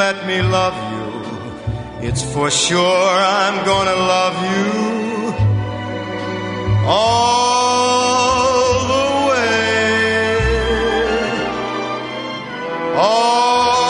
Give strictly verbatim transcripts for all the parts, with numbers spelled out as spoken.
let me love you. It's for sure I'm gonna love you all the way. All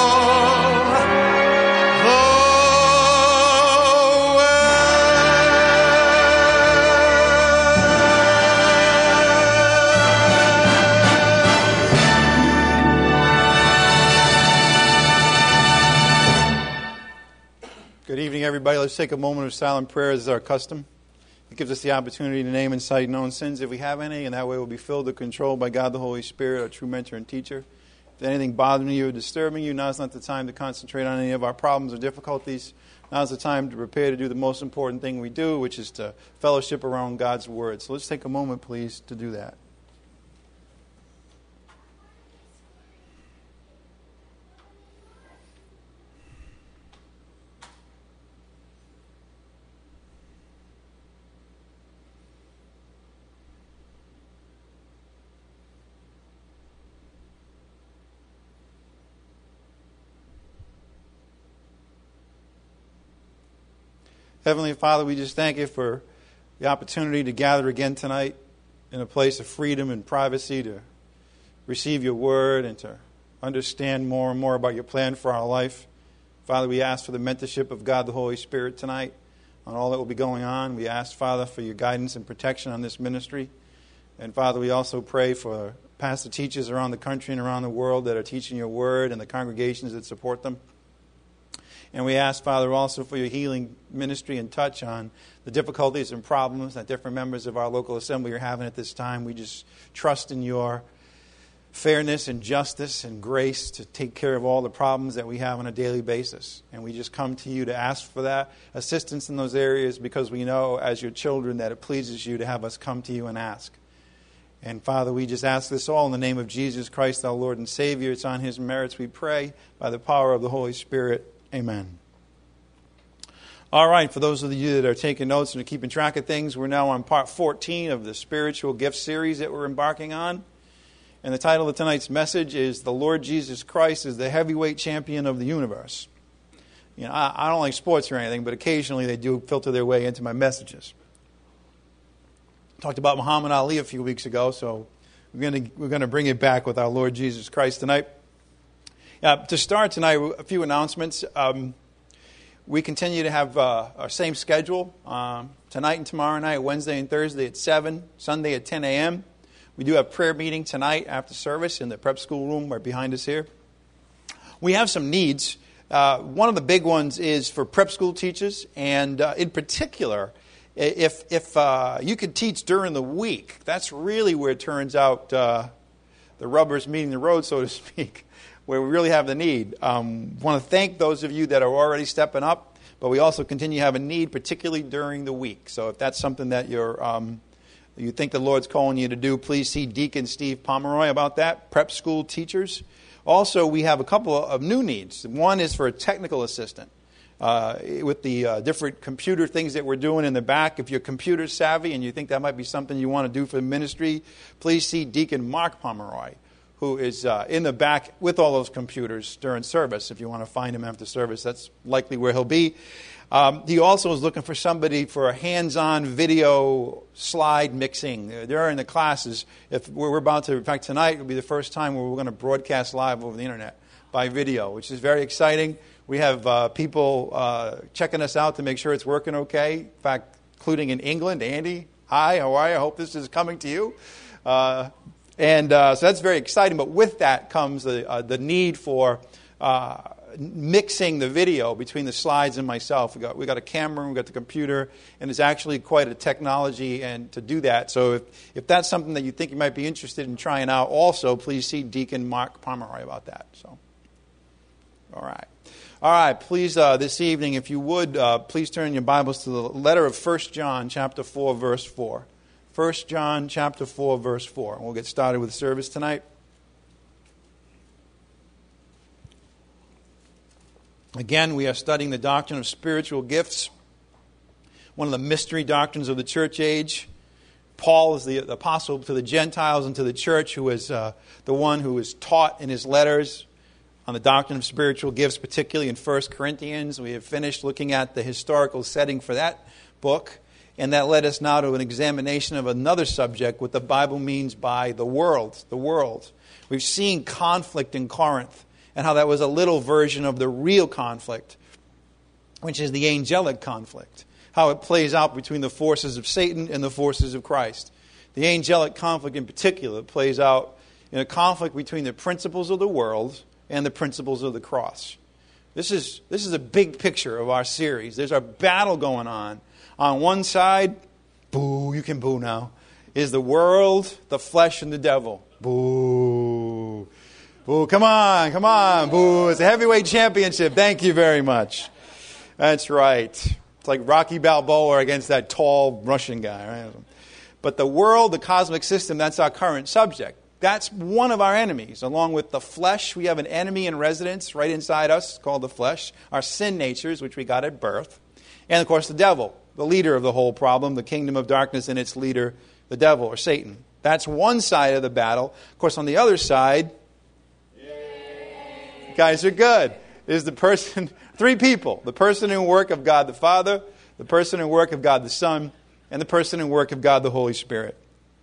Good evening, everybody. Let's take a moment of silent prayer as is our custom. It gives us the opportunity to name and cite known sins if we have any, and that way we'll be filled and controlled by God the Holy Spirit, our true mentor and teacher. If there's anything bothering you or disturbing you, now's not the time to concentrate on any of our problems or difficulties. Now's the time to prepare to do the most important thing we do, which is to fellowship around God's Word. So let's take a moment, please, to do that. Heavenly Father, we just thank you for the opportunity to gather again tonight in a place of freedom and privacy to receive your word and to understand more and more about your plan for our life. Father, we ask for the mentorship of God the Holy Spirit tonight on all that will be going on. We ask, Father, for your guidance and protection on this ministry. And Father, we also pray for pastor teachers around the country and around the world that are teaching your word and the congregations that support them. And we ask, Father, also for your healing ministry and touch on the difficulties and problems that different members of our local assembly are having at this time. We just trust in your fairness and justice and grace to take care of all the problems that we have on a daily basis. And we just come to you to ask for that assistance in those areas because we know as your children that it pleases you to have us come to you and ask. And Father, we just ask this all in the name of Jesus Christ, our Lord and Savior. It's on his merits we pray by the power of the Holy Spirit. Amen. All right, for those of you that are taking notes and are keeping track of things, we're now on part fourteen of the Spiritual Gifts series that we're embarking on. And the title of tonight's message is The Lord Jesus Christ is the Heavyweight Champion of the Universe. You know, I, I don't like sports or anything, but occasionally they do filter their way into my messages. Talked about Muhammad Ali a few weeks ago, so we're going to we're going to bring it back with our Lord Jesus Christ tonight. Uh, to start tonight, a few announcements. Um, we continue to have uh, our same schedule um, tonight and tomorrow night, Wednesday and Thursday at seven, Sunday at ten a.m. We do have prayer meeting tonight after service in the prep school room right behind us here. We have some needs. Uh, one of the big ones is for prep school teachers, and uh, in particular, if if uh, you could teach during the week, that's really where it turns out uh, the rubber's meeting the road, so to speak, where we really have the need. Um, want to thank those of you that are already stepping up, but we also continue to have a need, particularly during the week. So if that's something that you're um, you think the Lord's calling you to do, please see Deacon Steve Pomeroy about that, prep school teachers. Also, we have a couple of new needs. One is for a technical assistant. Uh, with the uh, different computer things that we're doing in the back, if you're computer savvy and you think that might be something you want to do for the ministry, please see Deacon Mark Pomeroy, who is uh, in the back with all those computers during service. If you want to find him after service, that's likely where he'll be. Um, he also is looking for somebody for a hands-on video slide mixing. During the classes, if we're about to, in fact, tonight will be the first time where we're going to broadcast live over the internet by video, which is very exciting. We have uh, people uh, checking us out to make sure it's working okay. In fact, including in England. Andy, hi, how are you? I hope this is coming to you. Uh, and uh, so that's very exciting. But with that comes the, uh, the need for uh, mixing the video between the slides and myself. We got we got a camera, we got the computer, and it's actually quite a technology and to do that. So if, if that's something that you think you might be interested in trying out, also please see Deacon Mark Pomeroy about that. So, all right. All right, please, uh, this evening, if you would, uh, please turn your Bibles to the letter of First John, chapter four, verse four. First John, chapter four, verse four. And we'll get started with service tonight. Again, we are studying the doctrine of spiritual gifts, one of the mystery doctrines of the church age. Paul is the apostle to the Gentiles and to the church, who is uh, the one who is taught in his letters on the doctrine of spiritual gifts, particularly in First Corinthians. We have finished looking at the historical setting for that book, and that led us now to an examination of another subject, what the Bible means by the world, the world. We've seen conflict in Corinth, and how that was a little version of the real conflict, which is the angelic conflict, how it plays out between the forces of Satan and the forces of Christ. The angelic conflict in particular plays out in a conflict between the principles of the world and the principles of the cross. This is this is a big picture of our series. There's a battle going on. On one side, boo, you can boo now, is the world, the flesh, and the devil. Boo. Boo, come on, come on, boo. It's a heavyweight championship. Thank you very much. That's right. It's like Rocky Balboa against that tall Russian guy, right? But the world, the cosmic system, that's our current subject. That's one of our enemies. Along with the flesh, we have an enemy in residence right inside us called the flesh, our sin natures, which we got at birth. And, of course, the devil, the leader of the whole problem, the kingdom of darkness and its leader, the devil or Satan. That's one side of the battle. Of course, on the other side, yay. Guys are good, is the person, three people, the person and work of God the Father, the person and work of God the Son, and the person and work of God the Holy Spirit.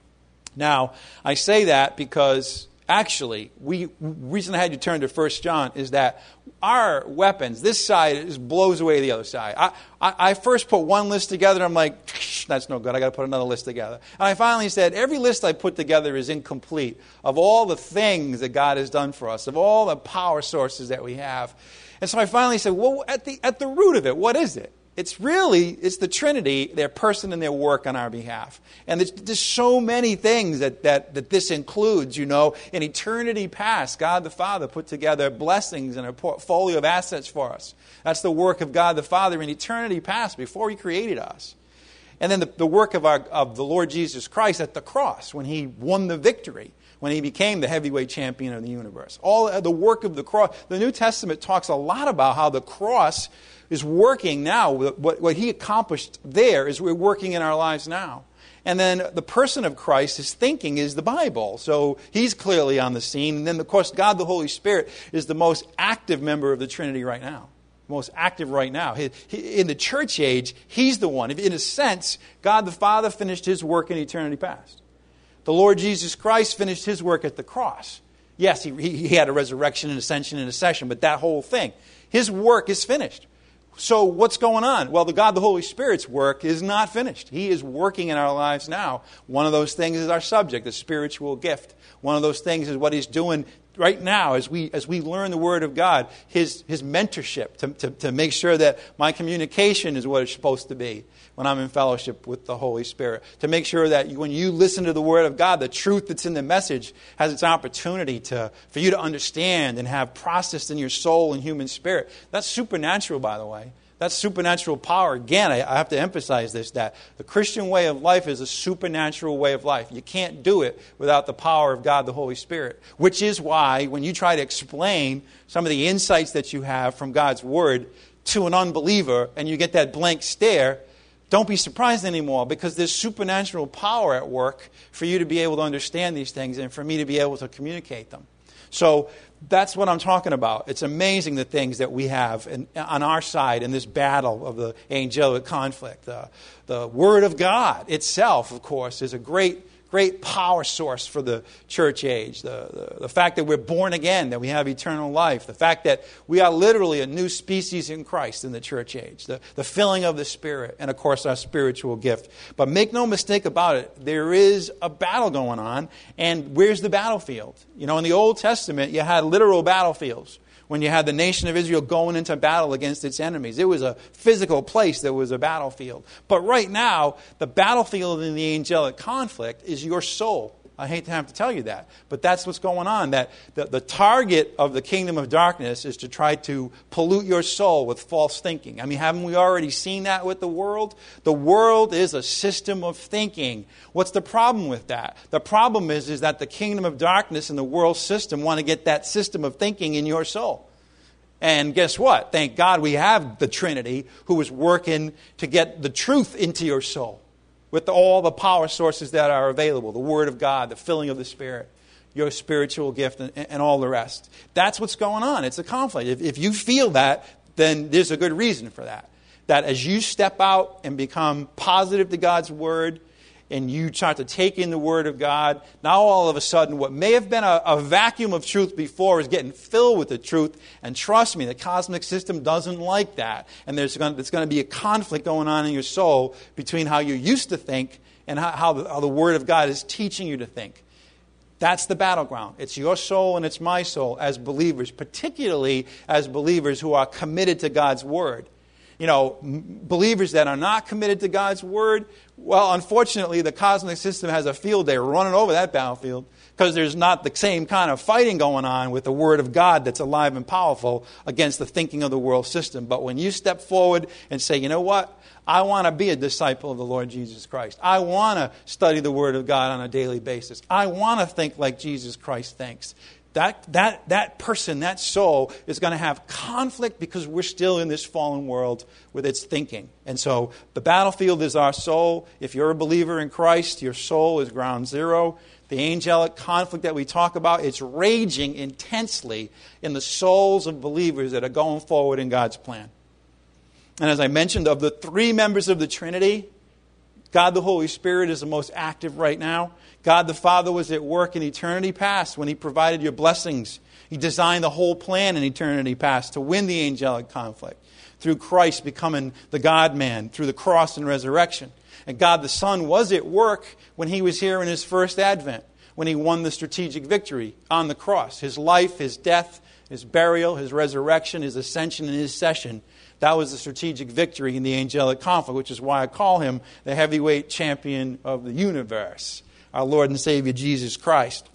Now, I say that because actually, we reason I had you turn to First John is that our weapons, this side is, blows away the other side. I, I, I first put one list together, and I'm like, that's no good, I got to put another list together. And I finally said, every list I put together is incomplete of all the things that God has done for us, of all the power sources that we have. And so I finally said, well, at the at the root of it, what is it? It's really, it's the Trinity, their person and their work on our behalf. And there's, there's so many things that, that, that this includes, you know. In eternity past, God the Father put together blessings and a portfolio of assets for us. That's the work of God the Father in eternity past, before He created us. And then the, the work of, our, of the Lord Jesus Christ at the cross, when He won the victory, when He became the heavyweight champion of the universe. All the work of the cross. The New Testament talks a lot about how the cross is working now. What, what He accomplished there is we're working in our lives now. And then the person of Christ, His thinking is the Bible. So He's clearly on the scene. And then, of course, God the Holy Spirit is the most active member of the Trinity right now. Most active right now. He, he, in the church age, He's the one. In a sense, God the Father finished His work in eternity past. The Lord Jesus Christ finished His work at the cross. Yes, He, he, he had a resurrection and ascension and ascension, but that whole thing, His work is finished. So what's going on? Well, the God, the Holy Spirit's work is not finished. He is working in our lives now. One of those things is our subject, the spiritual gift. One of those things is what He's doing right now as we as we learn the Word of God, His His mentorship to, to, to make sure that my communication is what it's supposed to be when I'm in fellowship with the Holy Spirit. To make sure that when you listen to the Word of God, the truth that's in the message has its opportunity to for you to understand and have processed in your soul and human spirit. That's supernatural, by the way. That's supernatural power. Again, I have to emphasize this, that the Christian way of life is a supernatural way of life. You can't do it without the power of God, the Holy Spirit. Which is why when you try to explain some of the insights that you have from God's Word to an unbeliever and you get that blank stare, don't be surprised anymore, because there's supernatural power at work for you to be able to understand these things and for me to be able to communicate them. So that's what I'm talking about. It's amazing the things that we have in, on our side in this battle of the angelic conflict. Uh, the Word of God itself, of course, is a great, great power source for the church age. The, the, the fact that we're born again, that we have eternal life. The fact that we are literally a new species in Christ in the church age. The, the filling of the Spirit, and, of course, our spiritual gift. But make no mistake about it, there is a battle going on. And where's the battlefield? You know, in the Old Testament, you had literal battlefields. When you had the nation of Israel going into battle against its enemies. It was a physical place that was a battlefield. But right now, the battlefield in the angelic conflict is your soul. I hate to have to tell you that, but that's what's going on. That the, the target of the kingdom of darkness is to try to pollute your soul with false thinking. I mean, haven't we already seen that with the world? The world is a system of thinking. What's the problem with that? The problem is, is that the kingdom of darkness and the world system want to get that system of thinking in your soul. And guess what? Thank God we have the Trinity who is working to get the truth into your soul with all the power sources that are available, the Word of God, the filling of the Spirit. your spiritual gift, and, and all the rest. That's what's going on. It's a conflict. If, if you feel that, then there's a good reason for that. That as you step out and become positive to God's Word, and you start to take in the Word of God, now all of a sudden what may have been a, a vacuum of truth before is getting filled with the truth. And trust me, the cosmic system doesn't like that. And there's going, there's going to be a conflict going on in your soul between how you used to think and how, how, the, how the Word of God is teaching you to think. That's the battleground. It's your soul and it's my soul as believers, particularly as believers who are committed to God's Word. You know, believers that are not committed to God's Word, well, unfortunately, the cosmic system has a field day running over that battlefield because there's not the same kind of fighting going on with the Word of God that's alive and powerful against the thinking of the world system. But when you step forward and say, you know what? I want to be a disciple of the Lord Jesus Christ. I want to study the Word of God on a daily basis. I want to think like Jesus Christ thinks. That, that, that person, that soul, is going to have conflict because we're still in this fallen world with its thinking. And so the battlefield is our soul. If you're a believer in Christ, your soul is ground zero. The angelic conflict that we talk about, it's raging intensely in the souls of believers that are going forward in God's plan. And as I mentioned, of the three members of the Trinity, God the Holy Spirit is the most active right now. God the Father was at work in eternity past when He provided your blessings. He designed the whole plan in eternity past to win the angelic conflict through Christ becoming the God-man, through the cross and resurrection. And God the Son was at work when He was here in His first advent, when He won the strategic victory on the cross. His life, His death, His burial, His resurrection, His ascension, and His session. That was the strategic victory in the angelic conflict, which is why I call Him the heavyweight champion of the universe, our Lord and Savior Jesus Christ.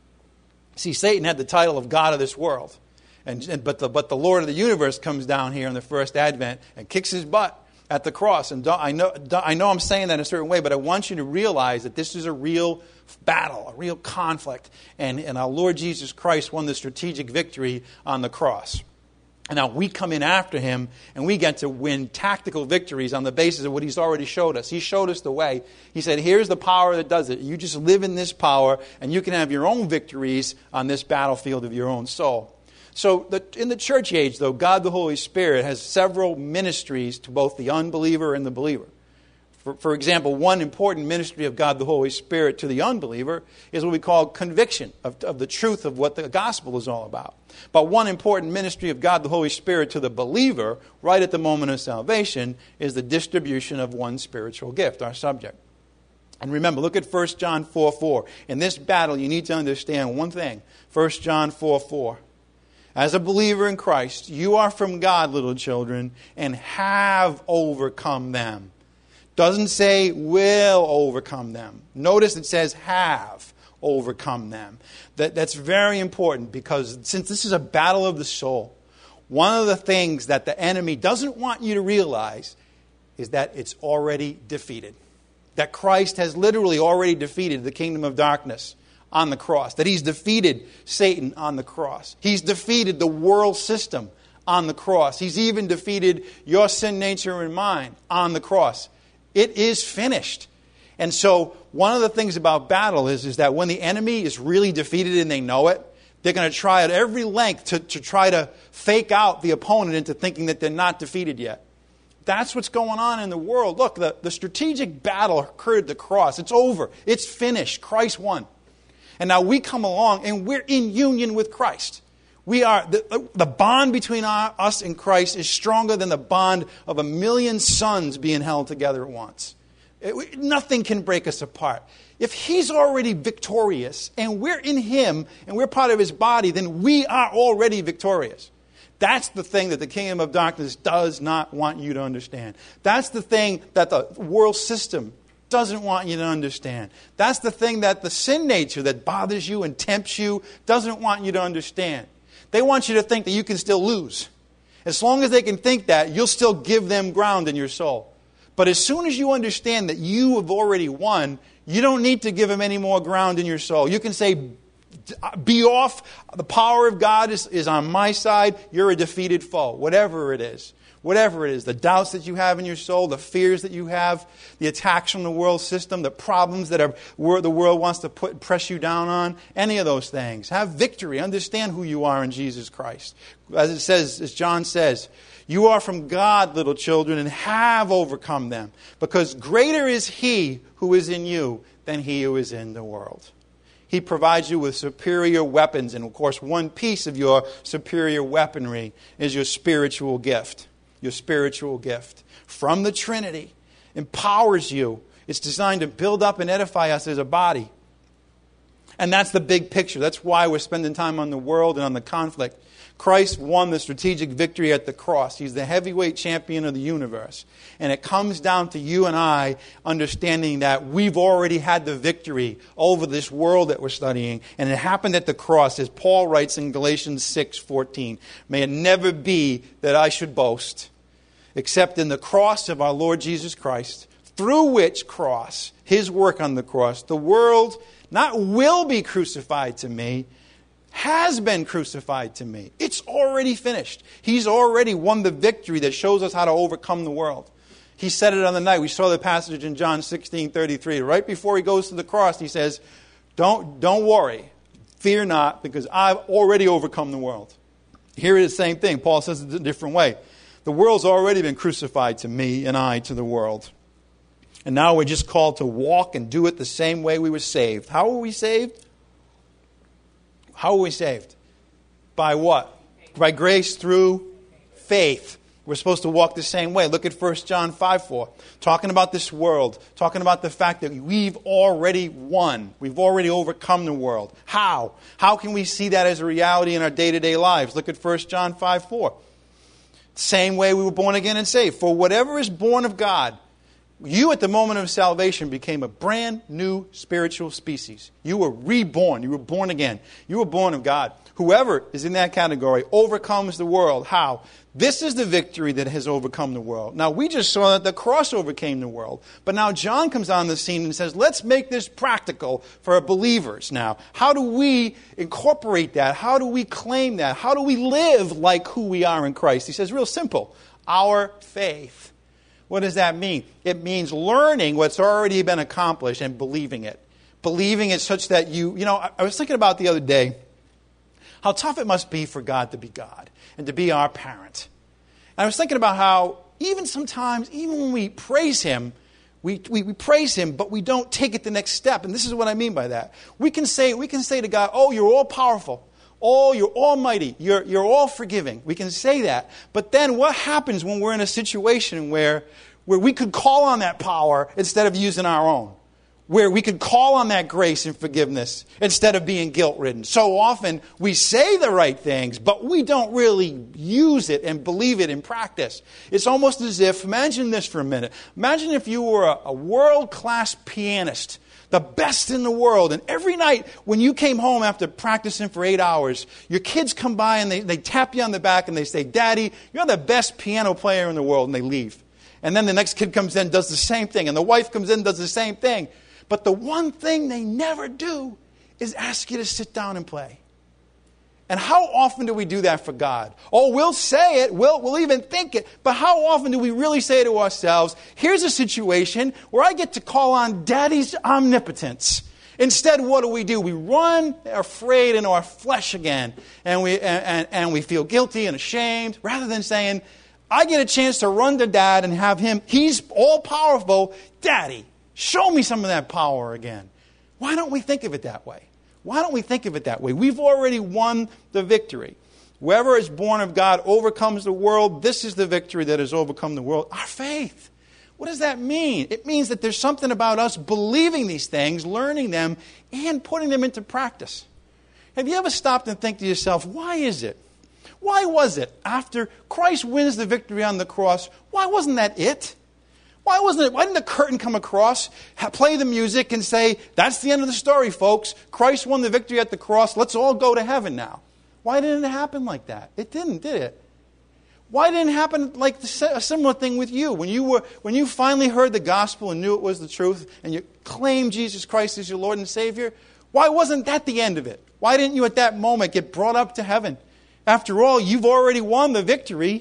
See, Satan had the title of God of this world. And, and but, the, but the Lord of the universe comes down here in the first advent and kicks his butt at the cross. And I know, I know I'm saying that in a certain way, but I want you to realize that this is a real battle, a real conflict. And, and our Lord Jesus Christ won the strategic victory on the cross. And now we come in after Him, and we get to win tactical victories on the basis of what He's already showed us. He showed us the way. He said, here's the power that does it. You just live in this power, and you can have your own victories on this battlefield of your own soul. So the, in the church age, though, God the Holy Spirit has several ministries to both the unbeliever and the believer. For, for example, one important ministry of God the Holy Spirit to the unbeliever is what we call conviction of, of the truth of what the gospel is all about. But one important ministry of God the Holy Spirit to the believer, right at the moment of salvation, is the distribution of one spiritual gift, our subject. And remember, look at First John four four. In this battle, you need to understand one thing. First John four four. As a believer in Christ, you are from God, little children, and have overcome them. Doesn't say will overcome them. Notice it says have overcome them. That, that's very important because since this is a battle of the soul, one of the things that the enemy doesn't want you to realize is that it's already defeated. That Christ has literally already defeated the kingdom of darkness on the cross. That He's defeated Satan on the cross. He's defeated the world system on the cross. He's even defeated your sin nature and mine on the cross. It is finished. And so one of the things about battle is, is that when the enemy is really defeated and they know it, they're going to try at every length to, to try to fake out the opponent into thinking that they're not defeated yet. That's what's going on in the world. Look, the, the strategic battle occurred at the cross. It's over. It's finished. Christ won. And now we come along and we're in union with Christ. We are the, the bond between our, us and Christ is stronger than the bond of a million suns being held together at once. It, nothing can break us apart. If He's already victorious and we're in Him and we're part of His body, then we are already victorious. That's the thing that the kingdom of darkness does not want you to understand. That's the thing that the world system doesn't want you to understand. That's the thing that the sin nature that bothers you and tempts you doesn't want you to understand. They want you to think that you can still lose. As long as they can think that, you'll still give them ground in your soul. But as soon as you understand that you have already won, you don't need to give them any more ground in your soul. You can say, be off. The power of God is, is on my side. You're a defeated foe, whatever it is. Whatever it is, the doubts that you have in your soul, the fears that you have, the attacks from the world system, the problems that are, the world wants to put press you down on, any of those things. Have victory. Understand who you are in Jesus Christ. As it says, as John says, you are from God, little children, and have overcome them, because greater is He who is in you than he who is in the world. He provides you with superior weapons, and of course, one piece of your superior weaponry is your spiritual gift. Your spiritual gift from the Trinity empowers you. It's designed to build up and edify us as a body. And that's the big picture. That's why we're spending time on the world and on the conflict. Christ won the strategic victory at the cross. He's the heavyweight champion of the universe. And it comes down to you and I understanding that we've already had the victory over this world that we're studying. And it happened at the cross, as Paul writes in Galatians six fourteen. May it never be that I should boast, except in the cross of our Lord Jesus Christ, through which cross, His work on the cross, the world not will be crucified to me, has been crucified to me. It's already finished. He's already won the victory that shows us how to overcome the world. He said it on the night. We saw the passage in John sixteen thirty-three. Right before He goes to the cross, He says, don't, don't worry. Fear not, because I've already overcome the world. Here it is the same thing. Paul says it a different way. The world's already been crucified to me, and I to the world. And now we're just called to walk and do it the same way we were saved. How were we saved? How are we saved? By what? By grace through faith. We're supposed to walk the same way. Look at First John five four. Talking about this world. Talking about the fact that we've already won. We've already overcome the world. How? How can we see that as a reality in our day-to-day lives? Look at First John five four. Same way we were born again and saved. For whatever is born of God, you at the moment of salvation became a brand new spiritual species. You were reborn. You were born again. You were born of God. Whoever is in that category overcomes the world. How? This is the victory that has overcome the world. Now, we just saw that the cross overcame the world. But now John comes on the scene and says, let's make this practical for believers now. How do we incorporate that? How do we claim that? How do we live like who we are in Christ? He says, real simple, our faith. What does that mean? It means learning what's already been accomplished and believing it. Believing it such that you, you know, I, I was thinking about the other day how tough it must be for God to be God and to be our parent. And I was thinking about how even sometimes, even when we praise Him, we, we, we praise Him, but we don't take it the next step. And this is what I mean by that. We can say, we can say to God, oh, you're all powerful. Oh, you're almighty. You're, you're all forgiving. We can say that. But then what happens when we're in a situation where, where we could call on that power instead of using our own? Where we could call on that grace and forgiveness instead of being guilt-ridden. So often we say the right things, but we don't really use it and believe it in practice. It's almost as if, imagine this for a minute. Imagine if you were a, a world-class pianist, the best in the world. And every night when you came home after practicing for eight hours, your kids come by and they, they tap you on the back and they say, Daddy, you're the best piano player in the world. And they leave. And then the next kid comes in, does the same thing. And the wife comes in, does the same thing. But the one thing they never do is ask you to sit down and play. And how often do we do that for God? Oh, we'll say it, we'll, we'll even think it, but how often do we really say to ourselves, here's a situation where I get to call on Daddy's omnipotence. Instead, what do we do? We run afraid into our flesh again, and we, and, and, and we feel guilty and ashamed, rather than saying, I get a chance to run to Dad and have Him, He's all-powerful, Daddy, show me some of that power again. Why don't we think of it that way? Why don't we think of it that way? We've already won the victory. Whoever is born of God overcomes the world. This is the victory that has overcome the world. Our faith. What does that mean? It means that there's something about us believing these things, learning them, and putting them into practice. Have you ever stopped and think to yourself, why is it? Why was it after Christ wins the victory on the cross, why wasn't that it? Why wasn't it? Why didn't the curtain come across, play the music, and say, that's the end of the story, folks. Christ won the victory at the cross. Let's all go to heaven now. Why didn't it happen like that? It didn't, did it? Why didn't it happen like the, a similar thing with you? When you were, when you finally heard the gospel and knew it was the truth, and you claimed Jesus Christ as your Lord and Savior, why wasn't that the end of it? Why didn't you at that moment get brought up to heaven? After all, you've already won the victory.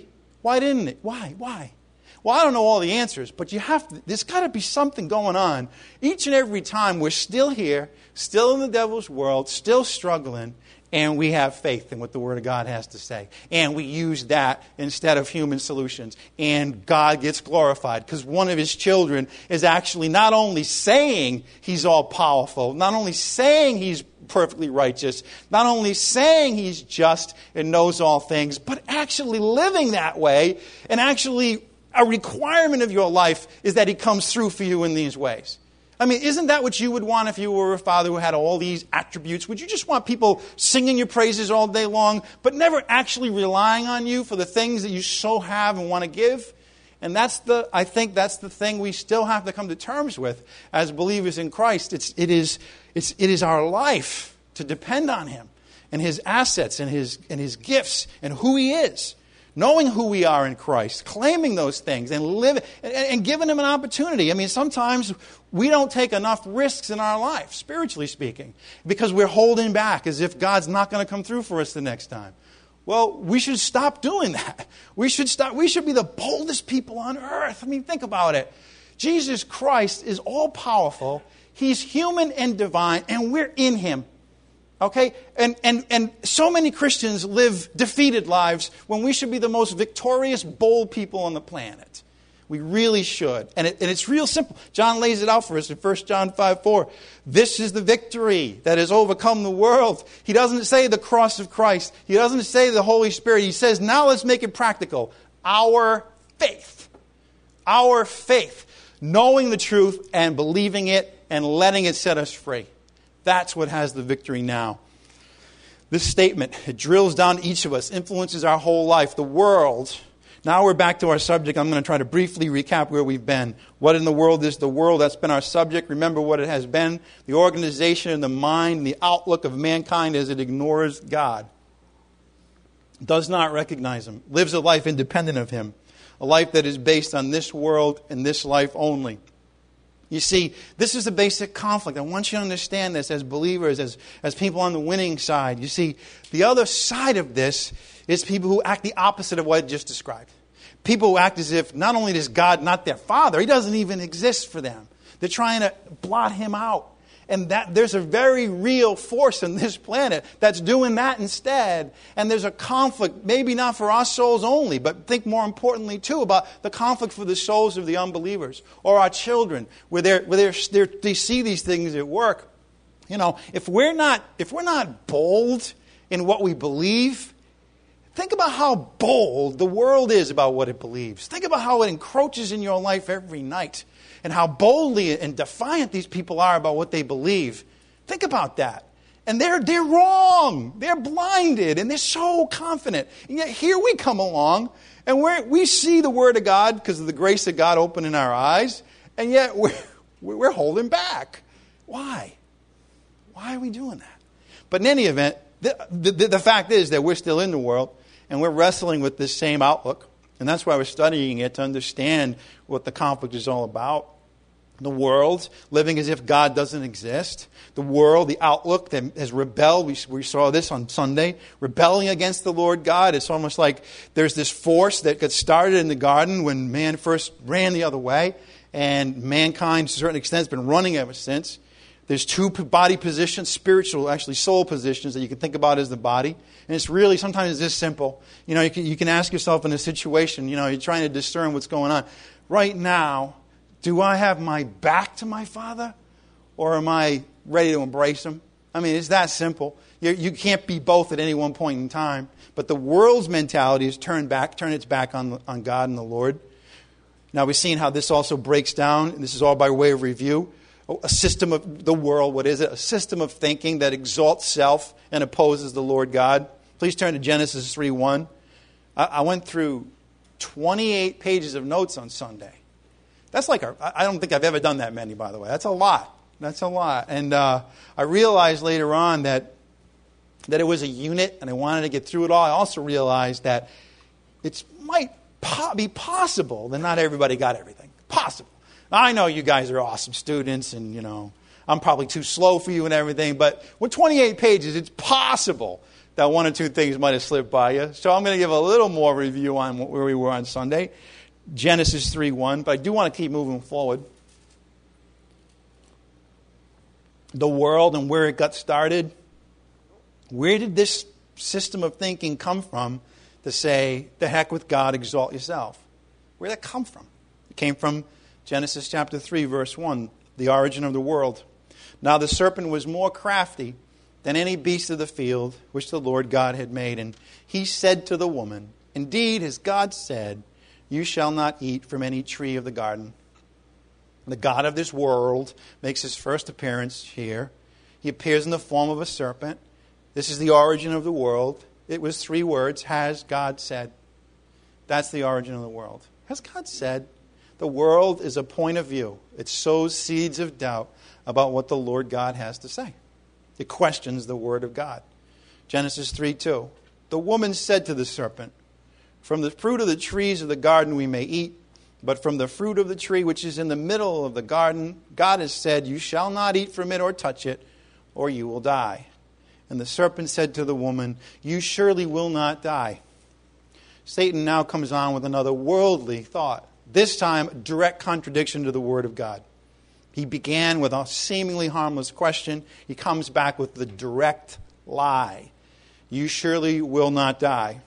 Why didn't it? Why? Why? Well, I don't know all the answers, but you have to, there's got to be something going on. Each and every time we're still here, still in the devil's world, still struggling, and we have faith in what the Word of God has to say. And we use that instead of human solutions. And God gets glorified because one of His children is actually not only saying He's all-powerful, not only saying He's perfectly righteous, not only saying He's just and knows all things, but actually living that way. And actually a requirement of your life is that He comes through for you in these ways. I mean, isn't that what you would want if you were a father who had all these attributes? Would you just want people singing your praises all day long, but never actually relying on you for the things that you so have and want to give? And that's the, I think that's the thing we still have to come to terms with as believers in Christ. It's, it is, it's, it is our life to depend on Him and His assets and His, and His gifts and who He is. Knowing who we are in Christ, claiming those things, and living and, and giving Him an opportunity. I mean, sometimes we don't take enough risks in our life, spiritually speaking, because we're holding back as if God's not going to come through for us the next time. Well, we should stop doing that. We should stop. We should be the boldest people on earth. I mean, think about it. Jesus Christ is all-powerful. He's human and divine, and we're in Him. Okay? And, and, and so many Christians live defeated lives when we should be the most victorious, bold people on the planet. We really should. And, it, and it's real simple. John lays it out for us in First John five four. This is the victory that has overcome the world. He doesn't say the cross of Christ. He doesn't say the Holy Spirit. He says, now let's make it practical. Our faith. Our faith. Knowing the truth and believing it and letting it set us free. That's what has the victory now. This statement, it drills down to each of us, influences our whole life. The world, now we're back to our subject. I'm going to try to briefly recap where we've been. What in the world is the world? That's been our subject. Remember what it has been. The organization and the mind and the outlook of mankind as it ignores God. Does not recognize Him. Lives a life independent of Him. A life that is based on this world and this life only. You see, this is a basic conflict. I want you to understand this as believers, as, as people on the winning side. You see, the other side of this is people who act the opposite of what I just described. People who act as if not only is God not their Father, He doesn't even exist for them. They're trying to blot Him out. And that there's a very real force on this planet that's doing that instead. And there's a conflict, maybe not for our souls only, but think more importantly too about the conflict for the souls of the unbelievers or our children, where they're, where they're, they're, they see these things at work. You know, if we're not if we're not bold in what we believe, think about how bold the world is about what it believes. Think about how it encroaches in your life every night. And how boldly and defiant these people are about what they believe. Think about that. And they're, they're wrong. They're blinded. And they're so confident. And yet here we come along. And we're, we see the Word of God because of the grace of God opening our eyes. And yet we're, we're holding back. Why? Why are we doing that? But in any event, the, the, the fact is that we're still in the world. And we're wrestling with this same outlook. And that's why we're studying it, to understand what the conflict is all about. The world, living as if God doesn't exist. The world, the outlook that has rebelled. We, we saw this on Sunday. Rebelling against the Lord God. It's almost like there's this force that got started in the garden when man first ran the other way. And mankind, to a certain extent, has been running ever since. There's two body positions, spiritual, actually soul positions that you can think about as the body. And it's really, sometimes it's this simple. You know, you can, you can ask yourself in a situation, you know, you're trying to discern what's going on. Right now, do I have my back to my Father? Or am I ready to embrace Him? I mean, it's that simple. You, you can't be both at any one point in time. But the world's mentality is turn back, turn its back on, on God and the Lord. Now, we've seen how this also breaks down. And this is all by way of review. A system of the world, what is it? A system of thinking that exalts self and opposes the Lord God. Please turn to Genesis three one. I, I went through twenty-eight pages of notes on Sunday. That's like, a, I don't think I've ever done that many, by the way. That's a lot. That's a lot. And uh, I realized later on that that it was a unit, and I wanted to get through it all. I also realized that it might po- be possible that not everybody got everything. Possible. I know you guys are awesome students, and, you know, I'm probably too slow for you and everything, but with twenty-eight pages, it's possible that one or two things might have slipped by you. So I'm going to give a little more review on where we were on Sunday. Genesis three one, but I do want to keep moving forward. The world and where it got started. Where did this system of thinking come from to say, the heck with God, exalt yourself? Where did that come from? It came from Genesis chapter three, verse one, the origin of the world. Now the serpent was more crafty than any beast of the field which the Lord God had made. And he said to the woman, indeed, as God said, you shall not eat from any tree of the garden. The God of this world makes his first appearance here. He appears in the form of a serpent. This is the origin of the world. It was three words. Has God said? That's the origin of the world. Has God said? The world is a point of view. It sows seeds of doubt about what the Lord God has to say. It questions the word of God. Genesis three two. The woman said to the serpent, from the fruit of the trees of the garden we may eat, but from the fruit of the tree which is in the middle of the garden, God has said, you shall not eat from it or touch it, or you will die. And the serpent said to the woman, you surely will not die. Satan now comes on with another worldly thought. This time, direct contradiction to the word of God. He began with a seemingly harmless question. He comes back with the direct lie. You surely will not die.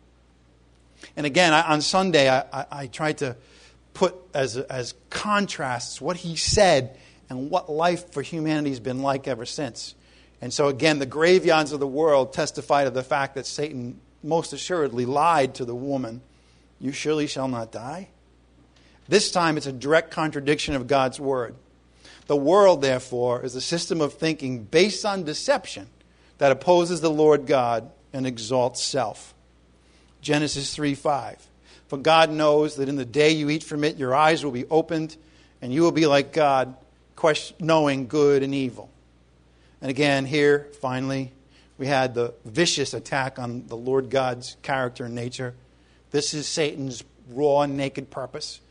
And again, I, on Sunday, I, I, I tried to put as, as contrasts what he said and what life for humanity has been like ever since. And so again, the graveyards of the world testify to the fact that Satan most assuredly lied to the woman. You surely shall not die. This time it's a direct contradiction of God's word. The world, therefore, is a system of thinking based on deception that opposes the Lord God and exalts self. Genesis three five. For God knows that in the day you eat from it, your eyes will be opened, and you will be like God, knowing good and evil. And again, here, finally, we had the vicious attack on the Lord God's character and nature. This is Satan's raw and naked purpose.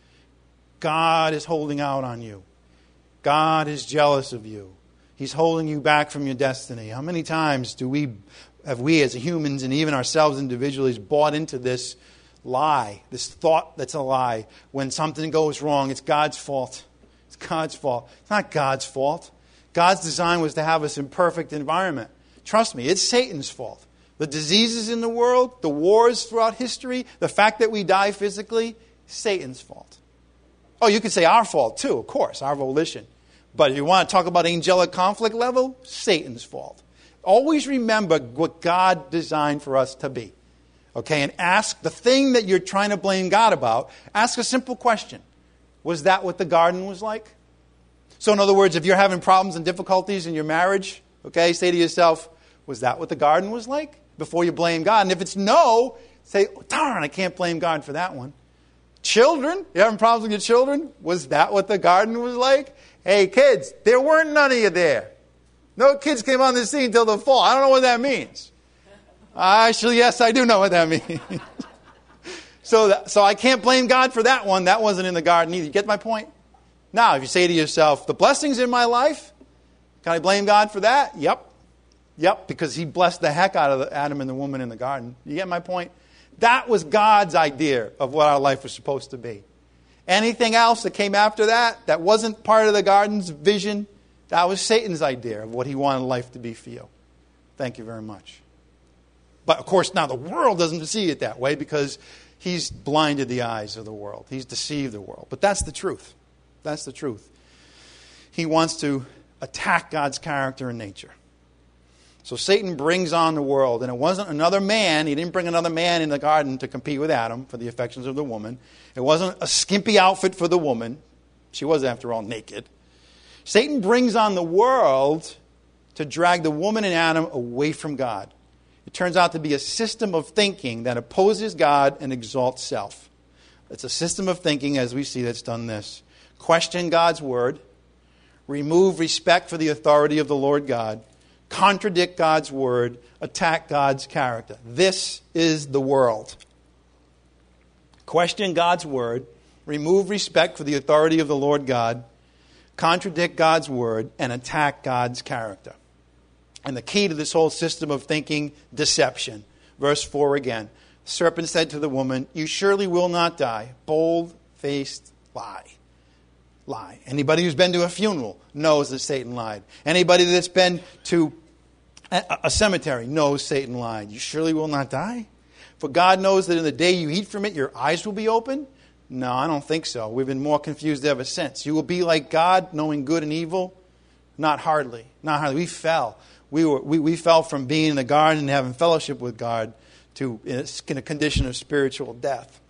God is holding out on you. God is jealous of you. He's holding you back from your destiny. How many times do we, have we as humans and even ourselves individually bought into this lie, this thought that's a lie? When something goes wrong, it's God's fault. It's God's fault. It's not God's fault. God's design was to have us in perfect environment. Trust me, it's Satan's fault. The diseases in the world, the wars throughout history, the fact that we die physically, Satan's fault. Oh, you could say our fault too, of course, our volition. But if you want to talk about angelic conflict level, Satan's fault. Always remember what God designed for us to be. Okay, and ask the thing that you're trying to blame God about, ask a simple question. Was that what the garden was like? So in other words, if you're having problems and difficulties in your marriage, okay, say to yourself, was that what the garden was like? Before you blame God. And if it's no, say, oh, darn, I can't blame God for that one. Children, you having problems with your children? Was that what the garden was like? Hey, kids, there weren't none of you there. No kids came on the scene until the fall. I don't know what that means. Actually, yes, I do know what that means. so, that, so I can't blame God for that one. That wasn't in the garden either. You get my point? Now, if you say to yourself, the blessings in my life, can I blame God for that? Yep. Yep, because he blessed the heck out of the Adam and the woman in the garden. You get my point? That was God's idea of what our life was supposed to be. Anything else that came after that, that wasn't part of the garden's vision, that was Satan's idea of what he wanted life to be for you. Thank you very much. But of course, now the world doesn't see it that way because he's blinded the eyes of the world. He's deceived the world. But that's the truth. That's the truth. He wants to attack God's character and nature. So Satan brings on the world, and it wasn't another man. He didn't bring another man in the garden to compete with Adam for the affections of the woman. It wasn't a skimpy outfit for the woman. She was, after all, naked. Satan brings on the world to drag the woman and Adam away from God. It turns out to be a system of thinking that opposes God and exalts self. It's a system of thinking, as we see, that's done this. Question God's word, remove respect for the authority of the Lord God, contradict God's word, attack God's character. This is the world. Question God's word, remove respect for the authority of the Lord God, contradict God's word, and attack God's character. And the key to this whole system of thinking, deception. Verse four again. The serpent said to the woman, you surely will not die. Bold-faced lie. Lie. Anybody who's been to a funeral knows that Satan lied. Anybody that's been to a, a cemetery knows Satan lied. You surely will not die? For God knows that in the day you eat from it, your eyes will be open? No, I don't think so. We've been more confused ever since. You will be like God, knowing good and evil? Not hardly. Not hardly. We fell. We were we, we fell from being in the garden and having fellowship with God to in a, in a condition of spiritual death.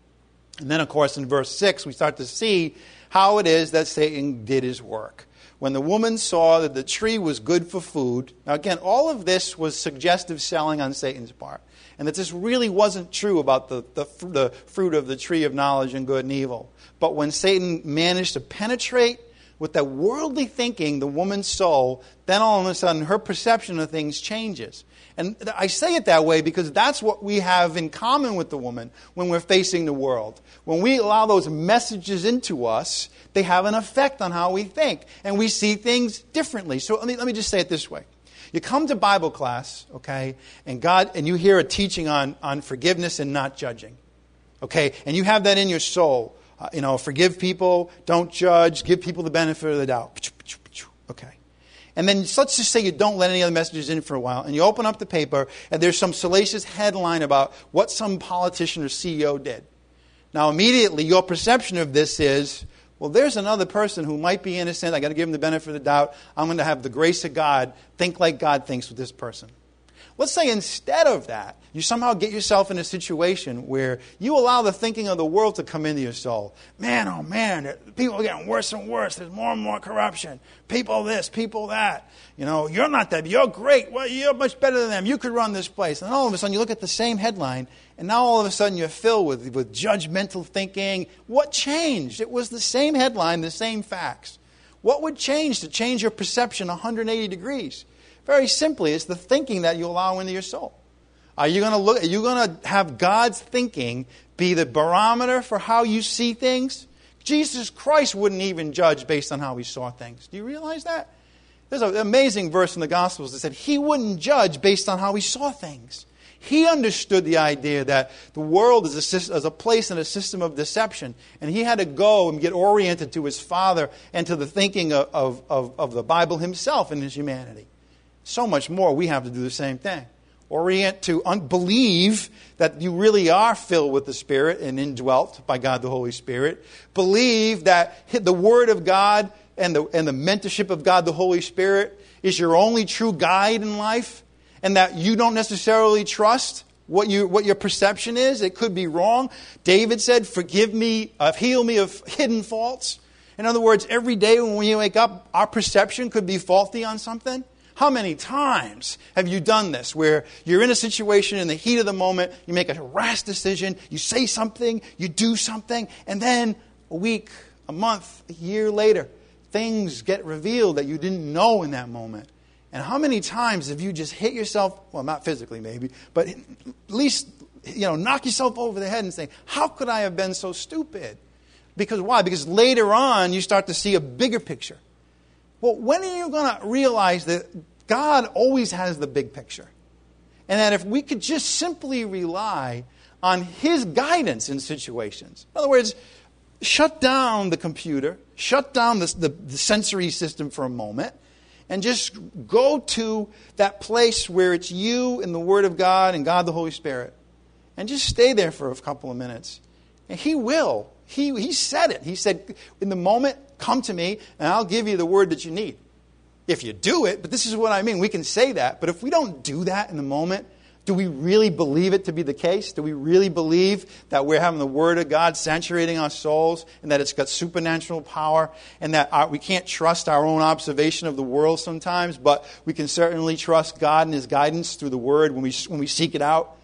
And then, of course, in verse six, we start to see how it is that Satan did his work. When the woman saw that the tree was good for food. Now, again, all of this was suggestive selling on Satan's part. And that this really wasn't true about the, the, the fruit of the tree of knowledge and good and evil. But when Satan managed to penetrate with that worldly thinking, the woman's soul, then all of a sudden her perception of things changes. And I say it that way because that's what we have in common with the woman when we're facing the world. When we allow those messages into us, they have an effect on how we think. And we see things differently. So let me, let me just say it this way. You come to Bible class, okay, and God, and you hear a teaching on, on forgiveness and not judging. Okay, and you have that in your soul. Uh, you know, forgive people, don't judge, give people the benefit of the doubt. Okay. And then let's just say you don't let any other messages in for a while, and you open up the paper, and there's some salacious headline about what some politician or C E O did. Now, immediately, your perception of this is, well, there's another person who might be innocent. I got to give him the benefit of the doubt. I'm going to have the grace of God, think like God thinks with this person. Let's say instead of that, you somehow get yourself in a situation where you allow the thinking of the world to come into your soul. Man, oh man, people are getting worse and worse. There's more and more corruption. People this, people that. You know, you're not that. You're great. Well, you're much better than them. You could run this place. And all of a sudden you look at the same headline, and now all of a sudden you're filled with, with judgmental thinking. What changed? It was the same headline, the same facts. What would change to change your perception one hundred eighty degrees? Very simply, it's the thinking that you allow into your soul. Are you going to look? Are you going to have God's thinking be the barometer for how you see things? Jesus Christ wouldn't even judge based on how he saw things. Do you realize that? There's an amazing verse in the Gospels that said he wouldn't judge based on how he saw things. He understood the idea that the world is a, is a place and a system of deception. And he had to go and get oriented to his Father and to the thinking of, of, of, of the Bible himself and his humanity. So much more, we have to do the same thing. Orient to un- believe that you really are filled with the Spirit and indwelt by God the Holy Spirit. Believe that the Word of God and the, and the mentorship of God the Holy Spirit is your only true guide in life. And that you don't necessarily trust what you what your perception is. It could be wrong. David said, forgive me, uh, heal me of hidden faults. In other words, every day when we wake up, our perception could be faulty on something. How many times have you done this where you're in a situation in the heat of the moment, you make a rash decision, you say something, you do something, and then a week, a month, a year later, things get revealed that you didn't know in that moment. And how many times have you just hit yourself, well, not physically maybe, but at least, you know, knock yourself over the head and say, how could I have been so stupid? Because why? Because later on you start to see a bigger picture. Well, when are you going to realize that God always has the big picture? And that if we could just simply rely on His guidance in situations. In other words, shut down the computer, shut down the, the, the sensory system for a moment, and just go to that place where it's you and the Word of God and God the Holy Spirit. And just stay there for a couple of minutes. And He will. He, he said it. He said, in the moment, come to me and I'll give you the word that you need. If you do it, but this is what I mean. We can say that. But if we don't do that in the moment, do we really believe it to be the case? Do we really believe that we're having the Word of God saturating our souls and that it's got supernatural power and that our, we can't trust our own observation of the world sometimes, but we can certainly trust God and His guidance through the Word when we when we seek it out?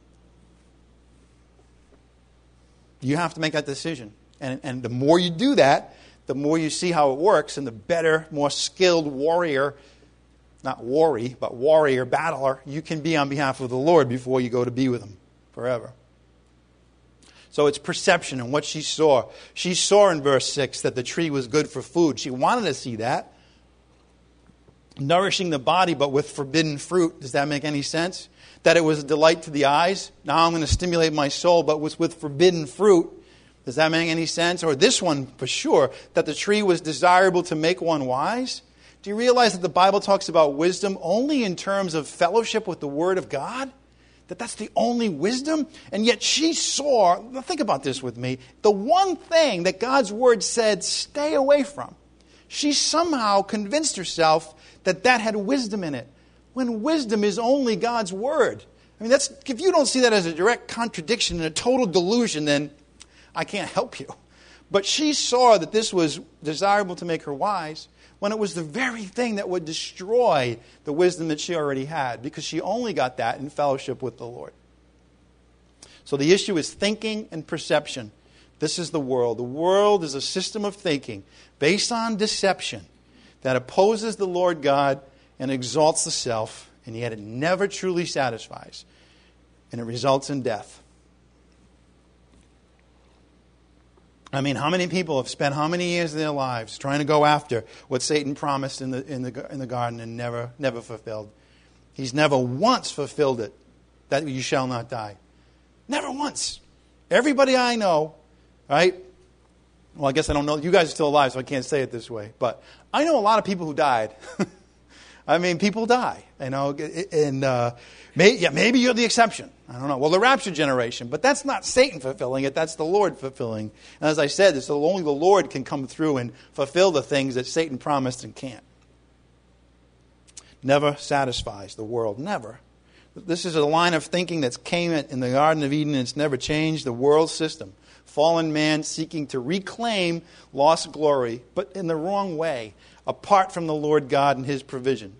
You have to make that decision. And, and the more you do that, the more you see how it works, and the better, more skilled warrior, not worry, but warrior, battler, you can be on behalf of the Lord before you go to be with Him forever. So it's perception and what she saw. She saw in verse six that the tree was good for food. She wanted to see that. nourishing the body, but with forbidden fruit. Does that make any sense? That it was a delight to the eyes. Now I'm going to stimulate my soul, but was with forbidden fruit. Does that make any sense? Or this one, for sure, that the tree was desirable to make one wise. Do you realize that the Bible talks about wisdom only in terms of fellowship with the Word of God? That that's the only wisdom? And yet she saw, think about this with me, the one thing that God's Word said, stay away from. She somehow convinced herself that that had wisdom in it, when wisdom is only God's Word. I mean, that's if you don't see that as a direct contradiction and a total delusion, then I can't help you. But she saw that this was desirable to make her wise, when it was the very thing that would destroy the wisdom that she already had, because she only got that in fellowship with the Lord. So the issue is thinking and perception. This is the world. The world is a system of thinking based on deception that opposes the Lord God and exalts the self, and yet it never truly satisfies, and it results in death. I mean, how many people have spent how many years of their lives trying to go after what Satan promised in the in the in the garden and never never fulfilled? He's never once fulfilled it, that you shall not die. Never once. Everybody I know, right? Well, I guess I don't know. You guys are still alive, so I can't say it this way. But I know a lot of people who died. I mean, people die, you know, and uh, may, yeah, maybe you're the exception. I don't know. Well, the rapture generation, but that's not Satan fulfilling it. That's the Lord fulfilling. And as I said, it's only the Lord can come through and fulfill the things that Satan promised and can't. Never satisfies the world. Never. This is a line of thinking that's came in the Garden of Eden, and it's never changed. The world system. Fallen man seeking to reclaim lost glory, but in the wrong way, apart from the Lord God and His provision.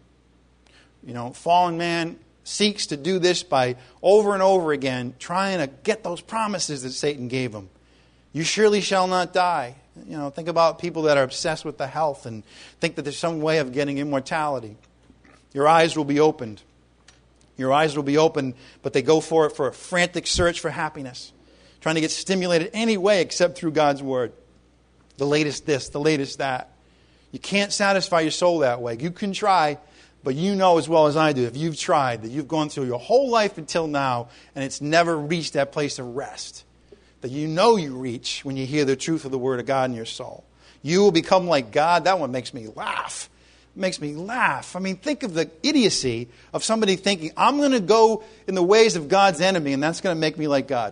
You know, fallen man seeks to do this by over and over again trying to get those promises that Satan gave him. You surely shall not die. You know, think about people that are obsessed with the health and think that there's some way of getting immortality. Your eyes will be opened. Your eyes will be opened, but they go for it for a frantic search for happiness, trying to get stimulated any way except through God's Word. The latest this, the latest that. You can't satisfy your soul that way. You can try, but you know as well as I do, if you've tried, that you've gone through your whole life until now, and it's never reached that place of rest that you know you reach when you hear the truth of the Word of God in your soul. You will become like God. That one makes me laugh. It makes me laugh. I mean, think of the idiocy of somebody thinking, I'm going to go in the ways of God's enemy, and that's going to make me like God.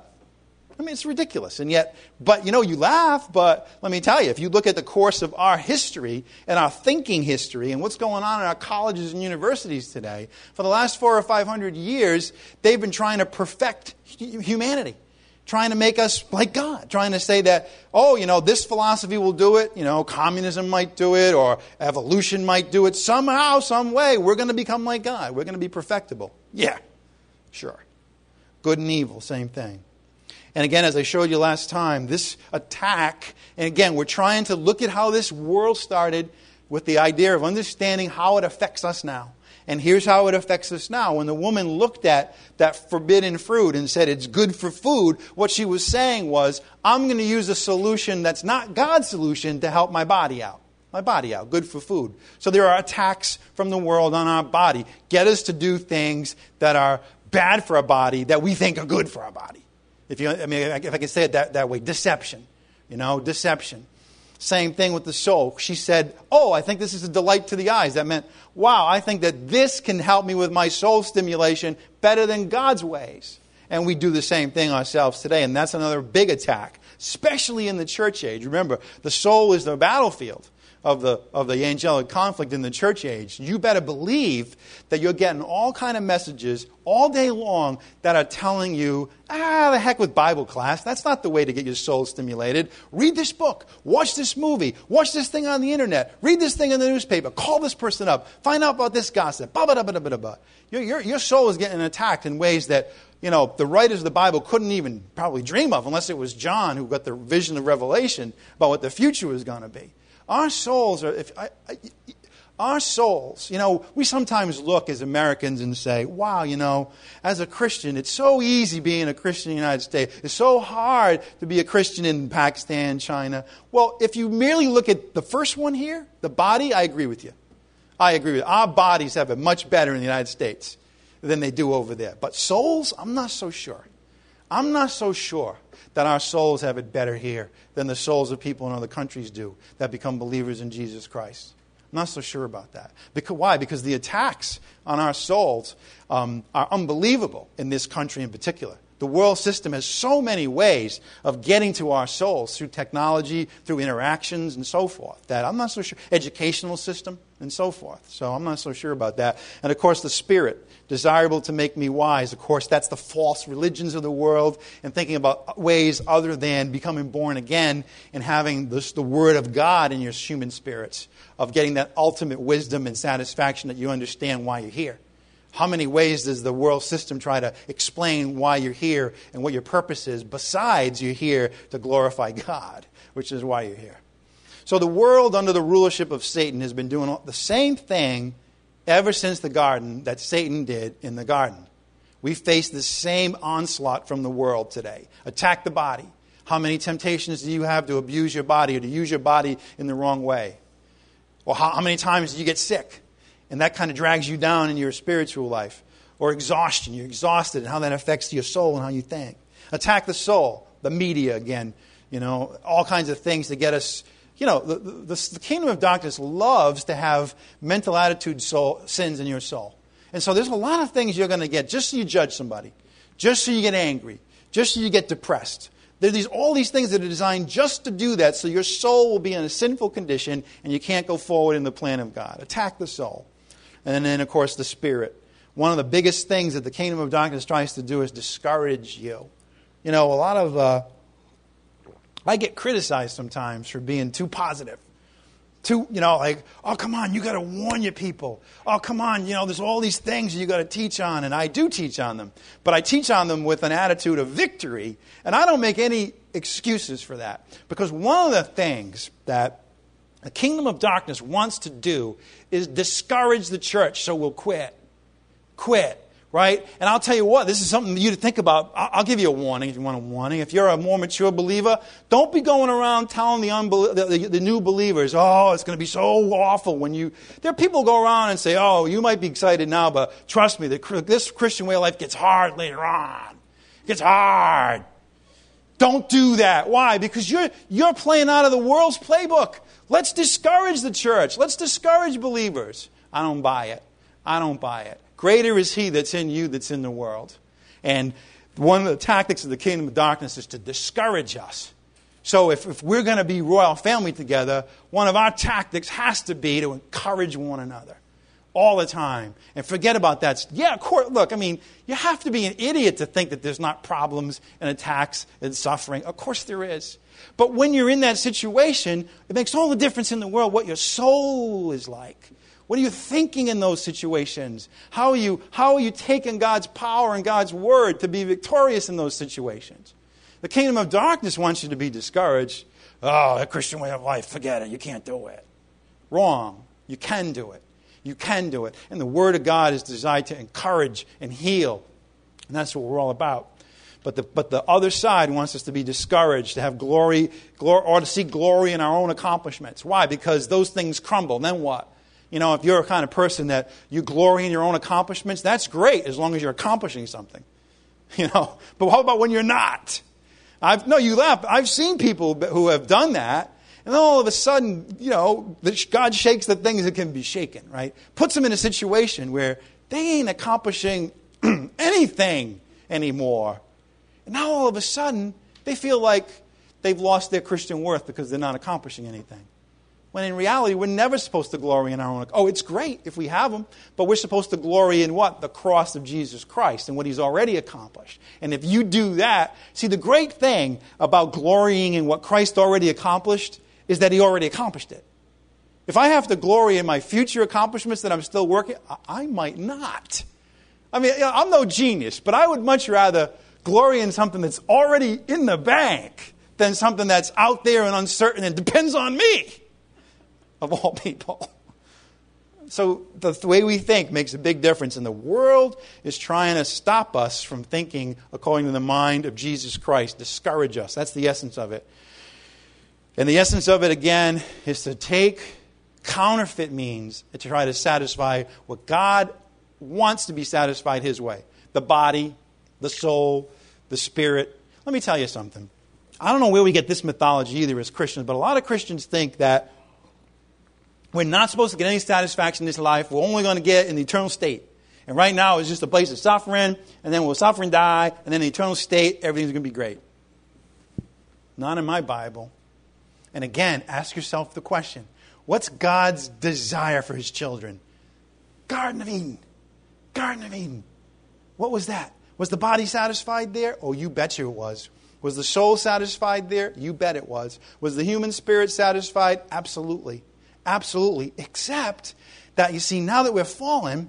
I mean, it's ridiculous. And yet, but you know, you laugh, but let me tell you, if you look at the course of our history and our thinking history and what's going on in our colleges and universities today, for the last four or five hundred years, they've been trying to perfect humanity, trying to make us like God, trying to say that, oh, you know, this philosophy will do it, you know, communism might do it, or evolution might do it. Somehow, some way, we're going to become like God. We're going to be perfectible. Yeah, sure. Good and evil, same thing. And again, as I showed you last time, this attack, and again, we're trying to look at how this world started with the idea of understanding how it affects us now. And here's how it affects us now. When the woman looked at that forbidden fruit and said it's good for food, what she was saying was, I'm going to use a solution that's not God's solution to help my body out. My body out, good for food. So there are attacks from the world on our body. Get us to do things that are bad for our body that we think are good for our body. If you, I mean, if I can say it that, that way, deception. You know, deception. Same thing with the soul. She said, oh, I think this is a delight to the eyes. That meant, wow, I think that this can help me with my soul stimulation better than God's ways. And we do the same thing ourselves today. And that's another big attack, especially in the church age. Remember, the soul is the battlefield of the of the angelic conflict in the church age. You better believe that you're getting all kind of messages all day long that are telling you, ah, the heck with Bible class. That's not the way to get your soul stimulated. Read this book. Watch this movie. Watch this thing on the internet. Read this thing in the newspaper. Call this person up. Find out about this gossip. Bah, bah, bah, bah, bah, bah. Your, your, your soul is getting attacked in ways that, you know, the writers of the Bible couldn't even probably dream of, unless it was John who got the vision of Revelation about what the future was going to be. Our souls are, if I, I, our souls, you know, we sometimes look as Americans and say, wow, you know, as a Christian, it's so easy being a Christian in the United States. It's so hard to be a Christian in Pakistan, China. Well, if you merely look at the first one here, the body, I agree with you. I agree with you. Our bodies have it much better in the United States than they do over there. But souls, I'm not so sure. I'm not so sure that our souls have it better here than the souls of people in other countries do that become believers in Jesus Christ. I'm not so sure about that. Because, why? Because the attacks on our souls um, are unbelievable in this country in particular. The world system has so many ways of getting to our souls through technology, through interactions, and so forth, that I'm not so sure. Educational system, and so forth. So I'm not so sure about that. And of course, the Spirit, desirable to make me wise. Of course, that's the false religions of the world, and thinking about ways other than becoming born again and having this, the Word of God in your human spirits, of getting that ultimate wisdom and satisfaction that you understand why you're here. How many ways does the world system try to explain why you're here and what your purpose is, besides you're here to glorify God, which is why you're here? So the world under the rulership of Satan has been doing the same thing ever since the garden that Satan did in the garden. We face the same onslaught from the world today. Attack the body. How many temptations do you have to abuse your body or to use your body in the wrong way? Or how, how many times do you get sick? And that kind of drags you down in your spiritual life. Or exhaustion. You're exhausted and how that affects your soul and how you think. Attack the soul. The media again. You know, all kinds of things to get us. You know, the, the, the kingdom of darkness loves to have mental attitude soul, sins in your soul. And so there's a lot of things you're going to get just so you judge somebody. Just so you get angry. Just so you get depressed. There are these, all these things that are designed just to do that so your soul will be in a sinful condition and you can't go forward in the plan of God. Attack the soul. And then, of course, the Spirit. One of the biggest things that the kingdom of darkness tries to do is discourage you. You know, a lot of... Uh, I get criticized sometimes for being too positive. Too, you know, like, oh, come on, you got to warn your people. Oh, come on, you know, there's all these things you got to teach on, and I do teach on them. But I teach on them with an attitude of victory, and I don't make any excuses for that. Because one of the things that the kingdom of darkness wants to do is discourage the church so we'll quit. Quit. Right? And I'll tell you what, this is something for you to think about. I'll give you a warning if you want a warning. If you're a more mature believer, don't be going around telling the, unbel- the, the, the new believers, oh, it's going to be so awful when you... There are people who go around and say, oh, you might be excited now, but trust me, the, this Christian way of life gets hard later on. It gets hard. Don't do that. Why? Because you're, you're playing out of the world's playbook. Let's discourage the church. Let's discourage believers. I don't buy it. I don't buy it. Greater is He that's in you that's in the world. And one of the tactics of the kingdom of darkness is to discourage us. So if, if we're going to be royal family together, one of our tactics has to be to encourage one another all the time. And forget about that. Yeah, of course, look, I mean, you have to be an idiot to think that there's not problems and attacks and suffering. Of course there is. But when you're in that situation, it makes all the difference in the world what your soul is like. What are you thinking in those situations? How are you, how are you taking God's power and God's word to be victorious in those situations? The kingdom of darkness wants you to be discouraged. Oh, a Christian way of life, forget it, you can't do it. Wrong. You can do it. You can do it. And the word of God is designed to encourage and heal. And that's what we're all about. But the, but the other side wants us to be discouraged, to have glory, glory, or to see glory in our own accomplishments. Why? Because those things crumble. Then what? You know, if you're a kind of person that you glory in your own accomplishments, that's great as long as you're accomplishing something. You know, but how about when you're not? I've no, you laugh. I've seen people who have done that, and then all of a sudden, you know, God shakes the things that can be shaken, right? Puts them in a situation where they ain't accomplishing anything anymore. And now all of a sudden, they feel like they've lost their Christian worth because they're not accomplishing anything. When in reality, we're never supposed to glory in our own... Oh, it's great if we have them, but we're supposed to glory in what? The cross of Jesus Christ and what He's already accomplished. And if you do that... See, the great thing about glorying in what Christ already accomplished is that He already accomplished it. If I have to glory in my future accomplishments that I'm still working, I might not. I mean, I'm no genius, but I would much rather glory in something that's already in the bank than something that's out there and uncertain and depends on me. Of all people. So the, the way we think makes a big difference. And the world is trying to stop us from thinking according to the mind of Jesus Christ. Discourage us. That's the essence of it. And the essence of it, again, is to take counterfeit means to try to satisfy what God wants to be satisfied His way. The body, the soul, the spirit. Let me tell you something. I don't know where we get this mythology either as Christians, but a lot of Christians think that we're not supposed to get any satisfaction in this life. We're only going to get in the eternal state. And right now it's just a place of suffering, and then we'll suffer and die, and then in the eternal state, everything's going to be great. Not in my Bible. And again, ask yourself the question, what's God's desire for His children? Garden of Eden. Garden of Eden. What was that? Was the body satisfied there? Oh, you betcha it was. Was the soul satisfied there? You bet it was. Was the human spirit satisfied? Absolutely. Absolutely. Except that, you see, now that we're fallen,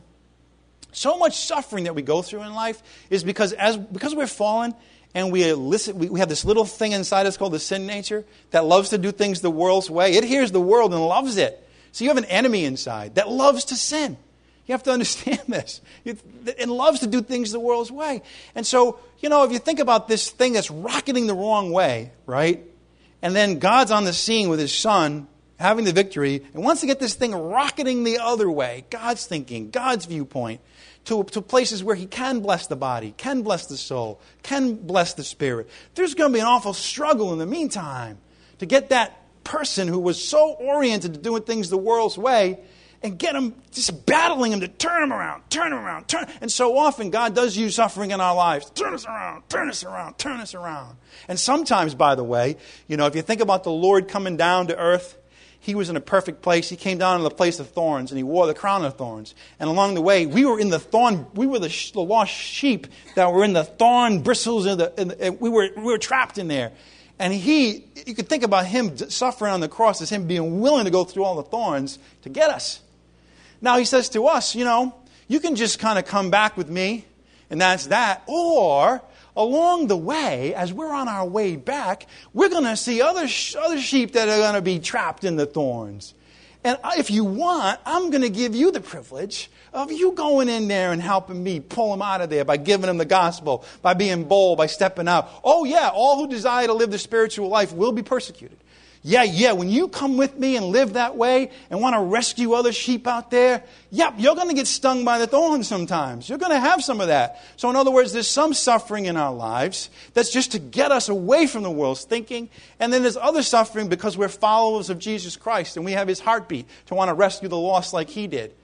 so much suffering that we go through in life is because as because we're fallen and we elicit, we, we have this little thing inside us called the sin nature that loves to do things the world's way. It hears the world and loves it. So you have an enemy inside that loves to sin. You have to understand this. It loves to do things the world's way. And so, you know, if you think about this thing that's rocketing the wrong way, right? And then God's on the scene with His Son, having the victory, and wants to get this thing rocketing the other way, God's thinking, God's viewpoint, to, to places where He can bless the body, can bless the soul, can bless the spirit. There's going to be an awful struggle in the meantime to get that person who was so oriented to doing things the world's way and get them, just battling them to turn them around, turn them around, turn. And so often God does use suffering in our lives. Turn us around, turn us around, turn us around. And sometimes, by the way, you know, if you think about the Lord coming down to earth, He was in a perfect place. He came down to the place of thorns, and He wore the crown of thorns. And along the way, we were in the thorn. We were the, sh- the lost sheep that were in the thorn bristles. In the, in the, and we were we were trapped in there. And He, you could think about Him suffering on the cross as Him being willing to go through all the thorns to get us. Now He says to us, you know, you can just kind of come back with me, and that's that. Or along the way, as we're on our way back, we're going to see other sh- other sheep that are going to be trapped in the thorns. And if you want, I'm going to give you the privilege of you going in there and helping me pull them out of there by giving them the gospel, by being bold, by stepping out. Oh yeah, all who desire to live the spiritual life will be persecuted. Yeah, yeah, when you come with me and live that way and want to rescue other sheep out there, yep, you're going to get stung by the thorns sometimes. You're going to have some of that. So in other words, there's some suffering in our lives that's just to get us away from the world's thinking. And then there's other suffering because we're followers of Jesus Christ and we have His heartbeat to want to rescue the lost like He did.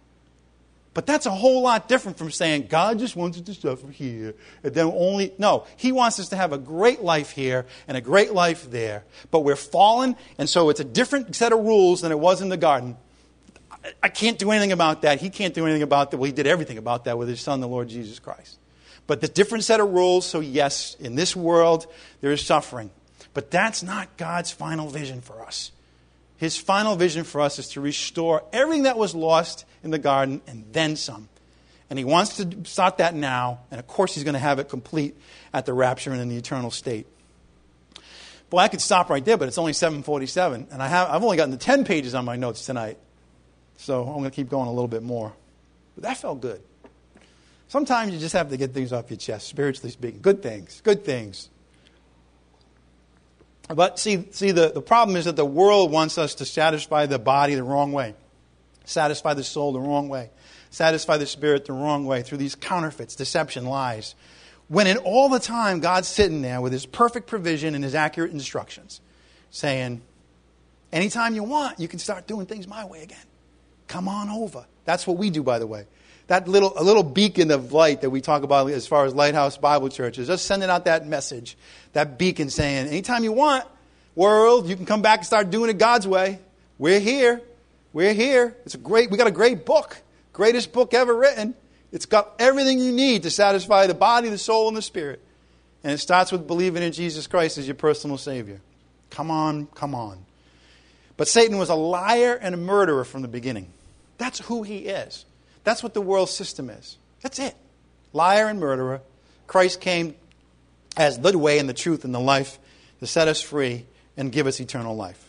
But that's a whole lot different from saying, God just wants us to suffer here. And then only, no, He wants us to have a great life here and a great life there. But we're fallen, and so it's a different set of rules than it was in the garden. I can't do anything about that. He can't do anything about that. Well, He did everything about that with His Son, the Lord Jesus Christ. But the different set of rules, so yes, in this world, there is suffering. But that's not God's final vision for us. His final vision for us is to restore everything that was lost in the garden and then some. And He wants to start that now. And of course He's going to have it complete at the rapture and in the eternal state. Boy, I could stop right there, but it's only seven forty-seven. And I have, I've only gotten to ten pages on my notes tonight. So I'm going to keep going a little bit more. But that felt good. Sometimes you just have to get things off your chest, spiritually speaking. Good things, good things. But see, see the, the problem is that the world wants us to satisfy the body the wrong way, satisfy the soul the wrong way, satisfy the spirit the wrong way through these counterfeits, deception, lies. When in all the time God's sitting there with His perfect provision and His accurate instructions, saying, anytime you want, you can start doing things my way again. Come on over. That's what we do, by the way. That little a little beacon of light that we talk about as far as Lighthouse Bible Church is just sending out that message, that beacon saying, anytime you want, world, you can come back and start doing it God's way. We're here. We're here. It's a great, we got a great book. Greatest book ever written. It's got everything you need to satisfy the body, the soul, and the spirit. And it starts with believing in Jesus Christ as your personal Savior. Come on, come on. But Satan was a liar and a murderer from the beginning. That's who he is. That's what the world system is. That's it. Liar and murderer. Christ came as the way and the truth and the life to set us free and give us eternal life.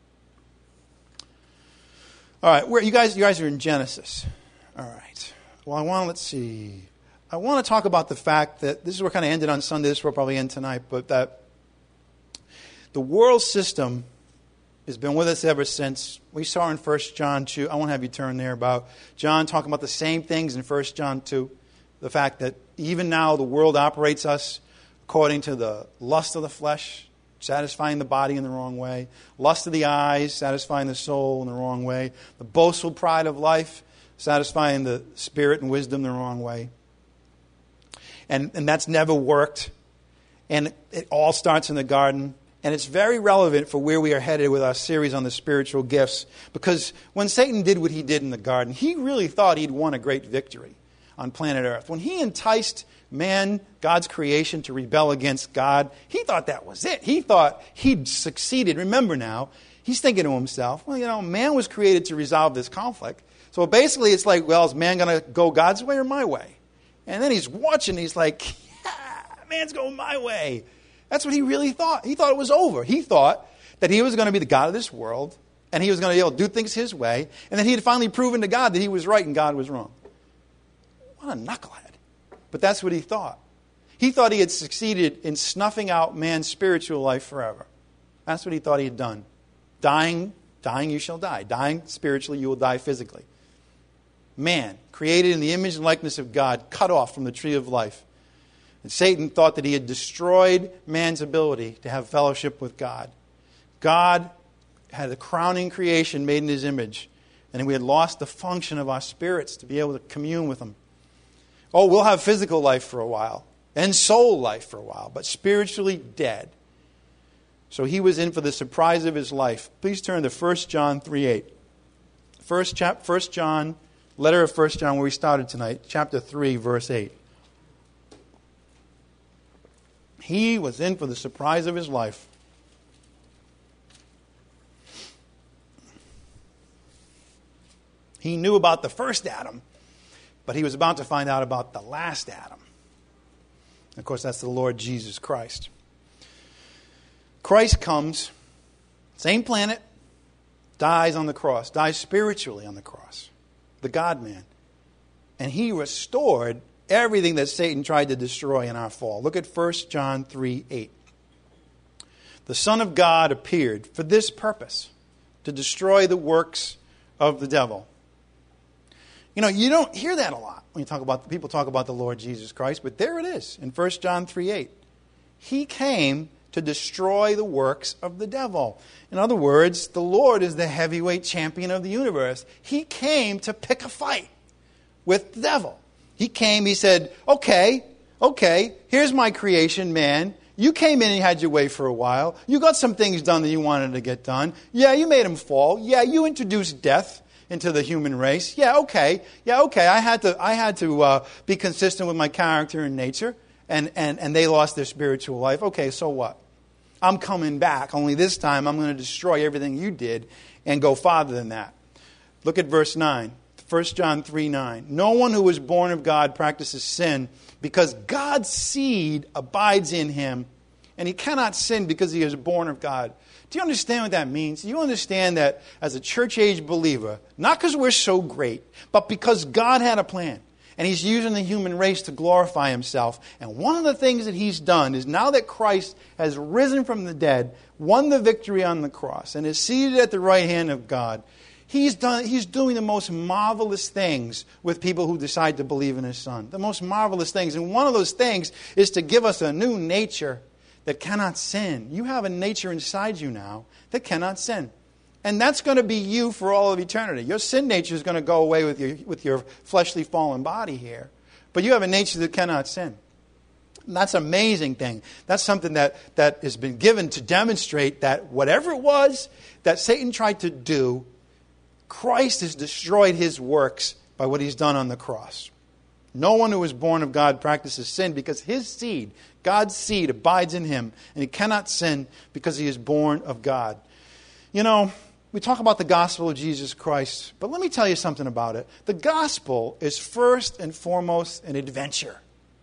All right, where you guys, you guys are in Genesis. All right. Well, I want to, let's see. I want to talk about the fact that, this is where it kind of ended on Sunday, this will probably end tonight, but that the world system has been with us ever since. We saw in First John two, I won't have you turn there, about John talking about the same things in First John two. The fact that even now the world operates us according to the lust of the flesh, satisfying the body in the wrong way. Lust of the eyes, satisfying the soul in the wrong way. The boastful pride of life, satisfying the spirit and wisdom the wrong way. And, and that's never worked. And it all starts in the garden. And it's very relevant for where we are headed with our series on the spiritual gifts. Because when Satan did what he did in the garden, he really thought he'd won a great victory on planet Earth. When he enticed man, God's creation, to rebel against God, he thought that was it. He thought he'd succeeded. Remember now, he's thinking to himself, well, you know, man was created to resolve this conflict. So basically it's like, well, is man going to go God's way or my way? And then he's watching, he's like, yeah, man's going my way. That's what he really thought. He thought it was over. He thought that he was going to be the God of this world, and he was going to be able to do things his way, and then he had finally proven to God that he was right and God was wrong. What a knucklehead. But that's what he thought. He thought he had succeeded in snuffing out man's spiritual life forever. That's what he thought he had done. Dying, dying you shall die. Dying spiritually, you will die physically. Man, created in the image and likeness of God, cut off from the tree of life. And Satan thought that he had destroyed man's ability to have fellowship with God. God had a crowning creation made in his image, and we had lost the function of our spirits to be able to commune with him. Oh, we'll have physical life for a while, and soul life for a while, but spiritually dead. So he was in for the surprise of his life. Please turn to First John three eight. First, chap, First John, letter of First John, where we started tonight, chapter three, verse eight. He was in for the surprise of his life. He knew about the first Adam, but he was about to find out about the last Adam. Of course, that's the Lord Jesus Christ. Christ comes, same planet, dies on the cross, dies spiritually on the cross, the God-man. And he restored everything that Satan tried to destroy in our fall. Look at First John three eight. The Son of God appeared for this purpose, to destroy the works of the devil. You know, you don't hear that a lot when you talk about people talk about the Lord Jesus Christ, but there it is in First John three eight. He came to destroy the works of the devil. In other words, the Lord is the heavyweight champion of the universe. He came to pick a fight with the devil. He came, he said, okay, okay, here's my creation, man. You came in and you had your way for a while. You got some things done that you wanted to get done. Yeah, you made him fall. Yeah, you introduced death into the human race. Yeah, okay. Yeah, okay. I had to I had to uh, be consistent with my character and nature, and, and, and they lost their spiritual life. Okay, so what? I'm coming back, only this time I'm going to destroy everything you did and go farther than that. Look at verse nine. First John three nine. No one who is born of God practices sin, because God's seed abides in him, and he cannot sin because he is born of God. Do you understand what that means? Do you understand that as a church-age believer, not because we're so great, but because God had a plan, and he's using the human race to glorify himself. And one of the things that he's done is, now that Christ has risen from the dead, won the victory on the cross, and is seated at the right hand of God, He's done. He's doing the most marvelous things with people who decide to believe in his Son. The most marvelous things. And one of those things is to give us a new nature that cannot sin. You have a nature inside you now that cannot sin. And that's going to be you for all of eternity. Your sin nature is going to go away with your, with your fleshly fallen body here. But you have a nature that cannot sin. And that's an amazing thing. That's something that, that has been given to demonstrate that whatever it was that Satan tried to do, Christ has destroyed his works by what he's done on the cross. No one who is born of God practices sin, because his seed, God's seed, abides in him, and he cannot sin because he is born of God. You know, we talk about the gospel of Jesus Christ, but let me tell you something about it. The gospel is first and foremost an adventure.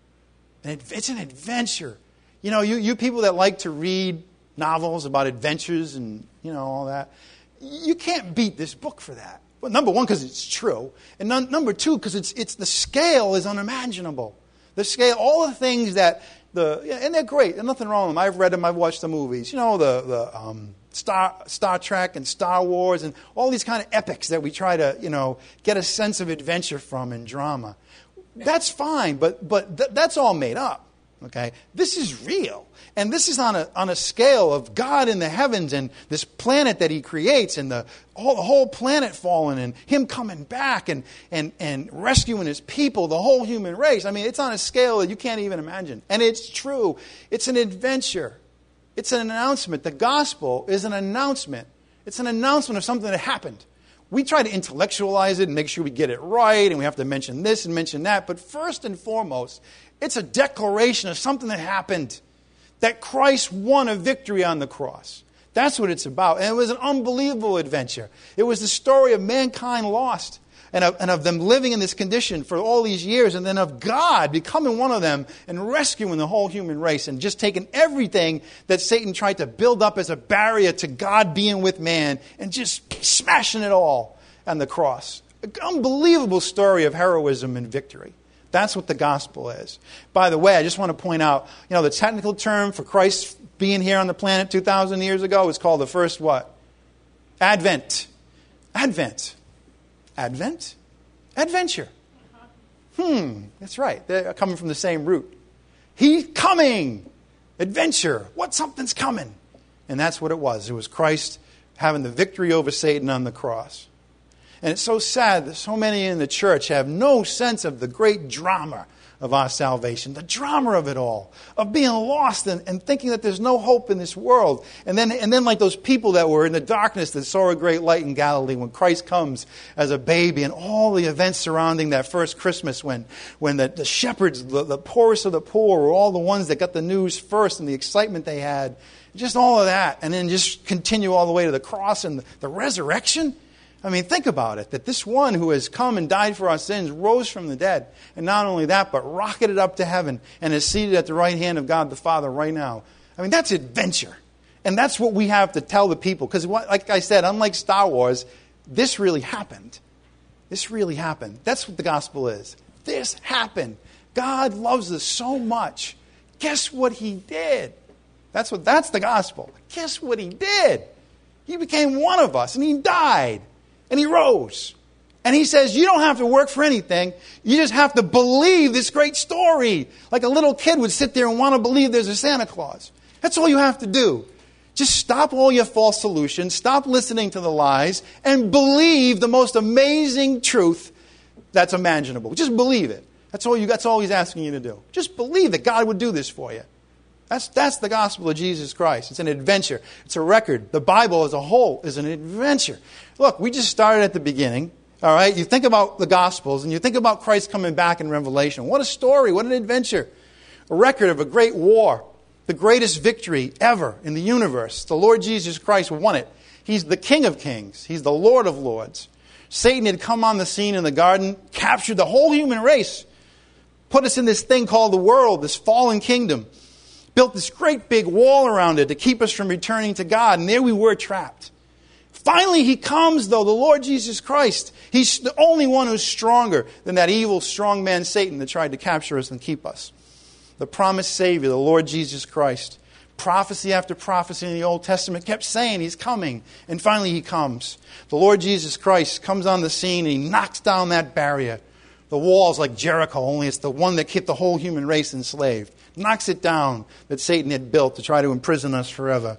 And it's an adventure. You know, you, you people that like to read novels about adventures and, you know, all that, you can't beat this book for that. Well, number one, because it's true. And num- number two, because it's it's the scale is unimaginable. The scale, all the things that, the and they're great. There's nothing wrong with them. I've read them. I've watched the movies. You know, the, the um, Star, Star Trek and Star Wars and all these kind of epics that we try to, you know, get a sense of adventure from in drama. That's fine, but but th- that's all made up. Okay, this is real, and this is on a on a scale of God in the heavens and this planet that He creates, and the whole, the whole planet falling, and Him coming back and and and rescuing His people, the whole human race. I mean, it's on a scale that you can't even imagine, and it's true. It's an adventure. It's an announcement. The gospel is an announcement. It's an announcement of something that happened. We try to intellectualize it and make sure we get it right, and we have to mention this and mention that. But first and foremost, it's a declaration of something that happened, that Christ won a victory on the cross. That's what it's about. And it was an unbelievable adventure. It was the story of mankind lost and of, and of them living in this condition for all these years, and then of God becoming one of them and rescuing the whole human race and just taking everything that Satan tried to build up as a barrier to God being with man and just smashing it all on the cross. An unbelievable story of heroism and victory. That's what the gospel is. By the way, I just want to point out, you know, the technical term for Christ being here on the planet two thousand years ago is called the first what? Advent. Advent. Advent? Adventure. Hmm, that's right. They're coming from the same root. He's coming. Adventure. What? Something's coming. And that's what it was. It was Christ having the victory over Satan on the cross. And it's so sad that so many in the church have no sense of the great drama of our salvation, the drama of it all, of being lost and, and thinking that there's no hope in this world. And then, and then like those people that were in the darkness that saw a great light in Galilee when Christ comes as a baby, and all the events surrounding that first Christmas when, when the, the shepherds, the, the poorest of the poor, were all the ones that got the news first and the excitement they had. Just all of that. And then just continue all the way to the cross and the, the resurrection. I mean, think about it, that this one who has come and died for our sins rose from the dead. And not only that, but rocketed up to heaven and is seated at the right hand of God the Father right now. I mean, that's adventure. And that's what we have to tell the people. Because, like I said, unlike Star Wars, this really happened. This really happened. That's what the gospel is. This happened. God loves us so much. Guess what He did? That's what. That's the gospel. Guess what He did? He became one of us, and He died. And He rose. And He says, you don't have to work for anything. You just have to believe this great story. Like a little kid would sit there and want to believe there's a Santa Claus. That's all you have to do. Just stop all your false solutions. Stop listening to the lies. And believe the most amazing truth that's imaginable. Just believe it. That's all you. That's all He's asking you to do. Just believe that God would do this for you. That's, that's the gospel of Jesus Christ. It's an adventure. It's a record. The Bible as a whole is an adventure. Look, we just started at the beginning. All right? You think about the Gospels and you think about Christ coming back in Revelation. What a story. What an adventure. A record of a great war. The greatest victory ever in the universe. The Lord Jesus Christ won it. He's the King of Kings. He's the Lord of Lords. Satan had come on the scene in the garden, captured the whole human race, put us in this thing called the world, this fallen kingdom. Built this great big wall around it to keep us from returning to God. And there we were trapped. Finally, He comes, though, the Lord Jesus Christ. He's the only one who's stronger than that evil, strong man Satan that tried to capture us and keep us. The promised Savior, the Lord Jesus Christ. Prophecy after prophecy in the Old Testament kept saying He's coming. And finally He comes. The Lord Jesus Christ comes on the scene and He knocks down that barrier. The walls like Jericho, only it's the one that kept the whole human race enslaved. Knocks it down that Satan had built to try to imprison us forever.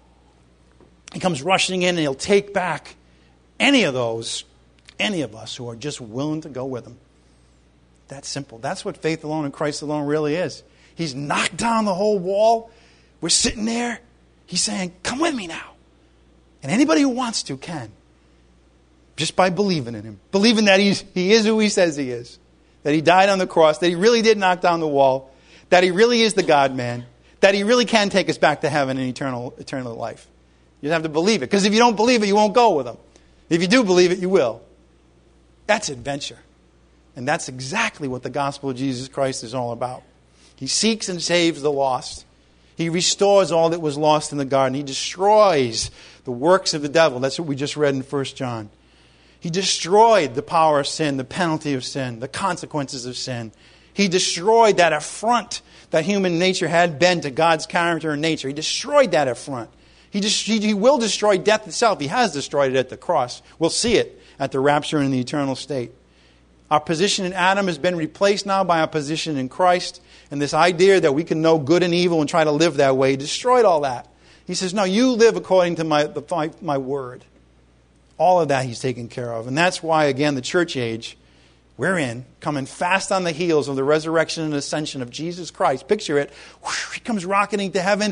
He comes rushing in and He'll take back any of those, any of us who are just willing to go with Him. That's simple. That's what faith alone in Christ alone really is. He's knocked down the whole wall. We're sitting there. He's saying, come with me now. And anybody who wants to can. Just by believing in Him. Believing that he's, He is who He says He is. That He died on the cross. That He really did knock down the wall. That He really is the God-man. That He really can take us back to heaven and eternal, eternal life. You have to believe it. Because if you don't believe it, you won't go with Him. If you do believe it, you will. That's adventure. And that's exactly what the gospel of Jesus Christ is all about. He seeks and saves the lost. He restores all that was lost in the garden. He destroys the works of the devil. That's what we just read in First John. He destroyed the power of sin, the penalty of sin, the consequences of sin. He destroyed that affront that human nature had been to God's character and nature. He destroyed that affront. He, just, he, he will destroy death itself. He has destroyed it at the cross. We'll see it at the rapture in the eternal state. Our position in Adam has been replaced now by our position in Christ. And this idea that we can know good and evil and try to live that way destroyed all that. He says, no, you live according to my, the, my, my word. All of that he's taken care of. And that's why, again, the church age we're in, coming fast on the heels of the resurrection and ascension of Jesus Christ. Picture it. He comes rocketing to heaven.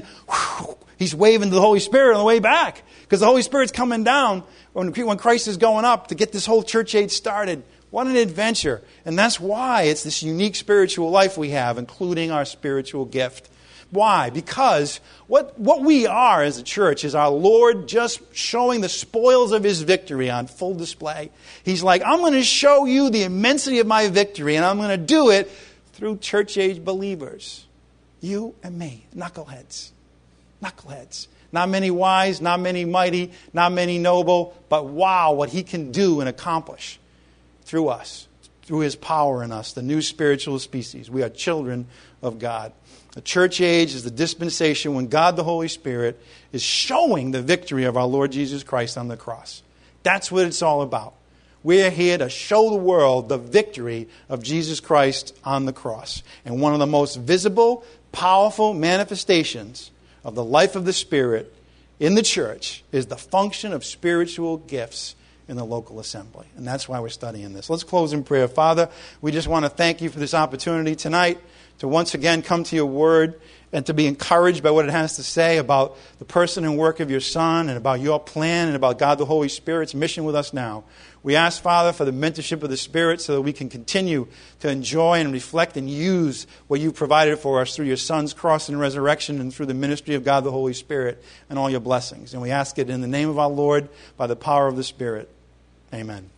He's waving to the Holy Spirit on the way back. Because the Holy Spirit's coming down when Christ is going up to get this whole church age started. What an adventure. And that's why it's this unique spiritual life we have, including our spiritual gift. Why? Because what, what we are as a church is our Lord just showing the spoils of His victory on full display. He's like, I'm going to show you the immensity of my victory, and I'm going to do it through church-age believers. You and me, knuckleheads. Knuckleheads. Not many wise, not many mighty, not many noble, but wow, what He can do and accomplish through us, through His power in us, the new spiritual species. We are children of God. The church age is the dispensation when God the Holy Spirit is showing the victory of our Lord Jesus Christ on the cross. That's what it's all about. We're here to show the world the victory of Jesus Christ on the cross. And one of the most visible, powerful manifestations of the life of the Spirit in the church is the function of spiritual gifts in the local assembly. And that's why we're studying this. Let's close in prayer. Father, we just want to thank You for this opportunity tonight to once again come to Your Word and to be encouraged by what it has to say about the person and work of Your Son and about Your plan and about God the Holy Spirit's mission with us now. We ask, Father, for the mentorship of the Spirit so that we can continue to enjoy and reflect and use what You've provided for us through Your Son's cross and resurrection and through the ministry of God the Holy Spirit and all Your blessings. And we ask it in the name of our Lord by the power of the Spirit. Amen.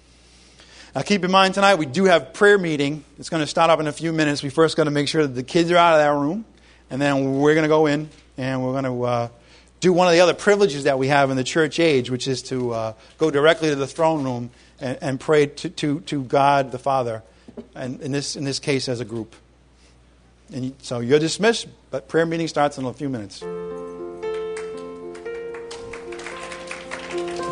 Now keep in mind tonight we do have prayer meeting. It's going to start up in a few minutes. We first got to make sure that the kids are out of that room. And then we're going to go in and we're going to uh, do one of the other privileges that we have in the church age, which is to uh, go directly to the throne room and, and pray to, to, to God the Father, and in this, in this case as a group. And so you're dismissed, but prayer meeting starts in a few minutes.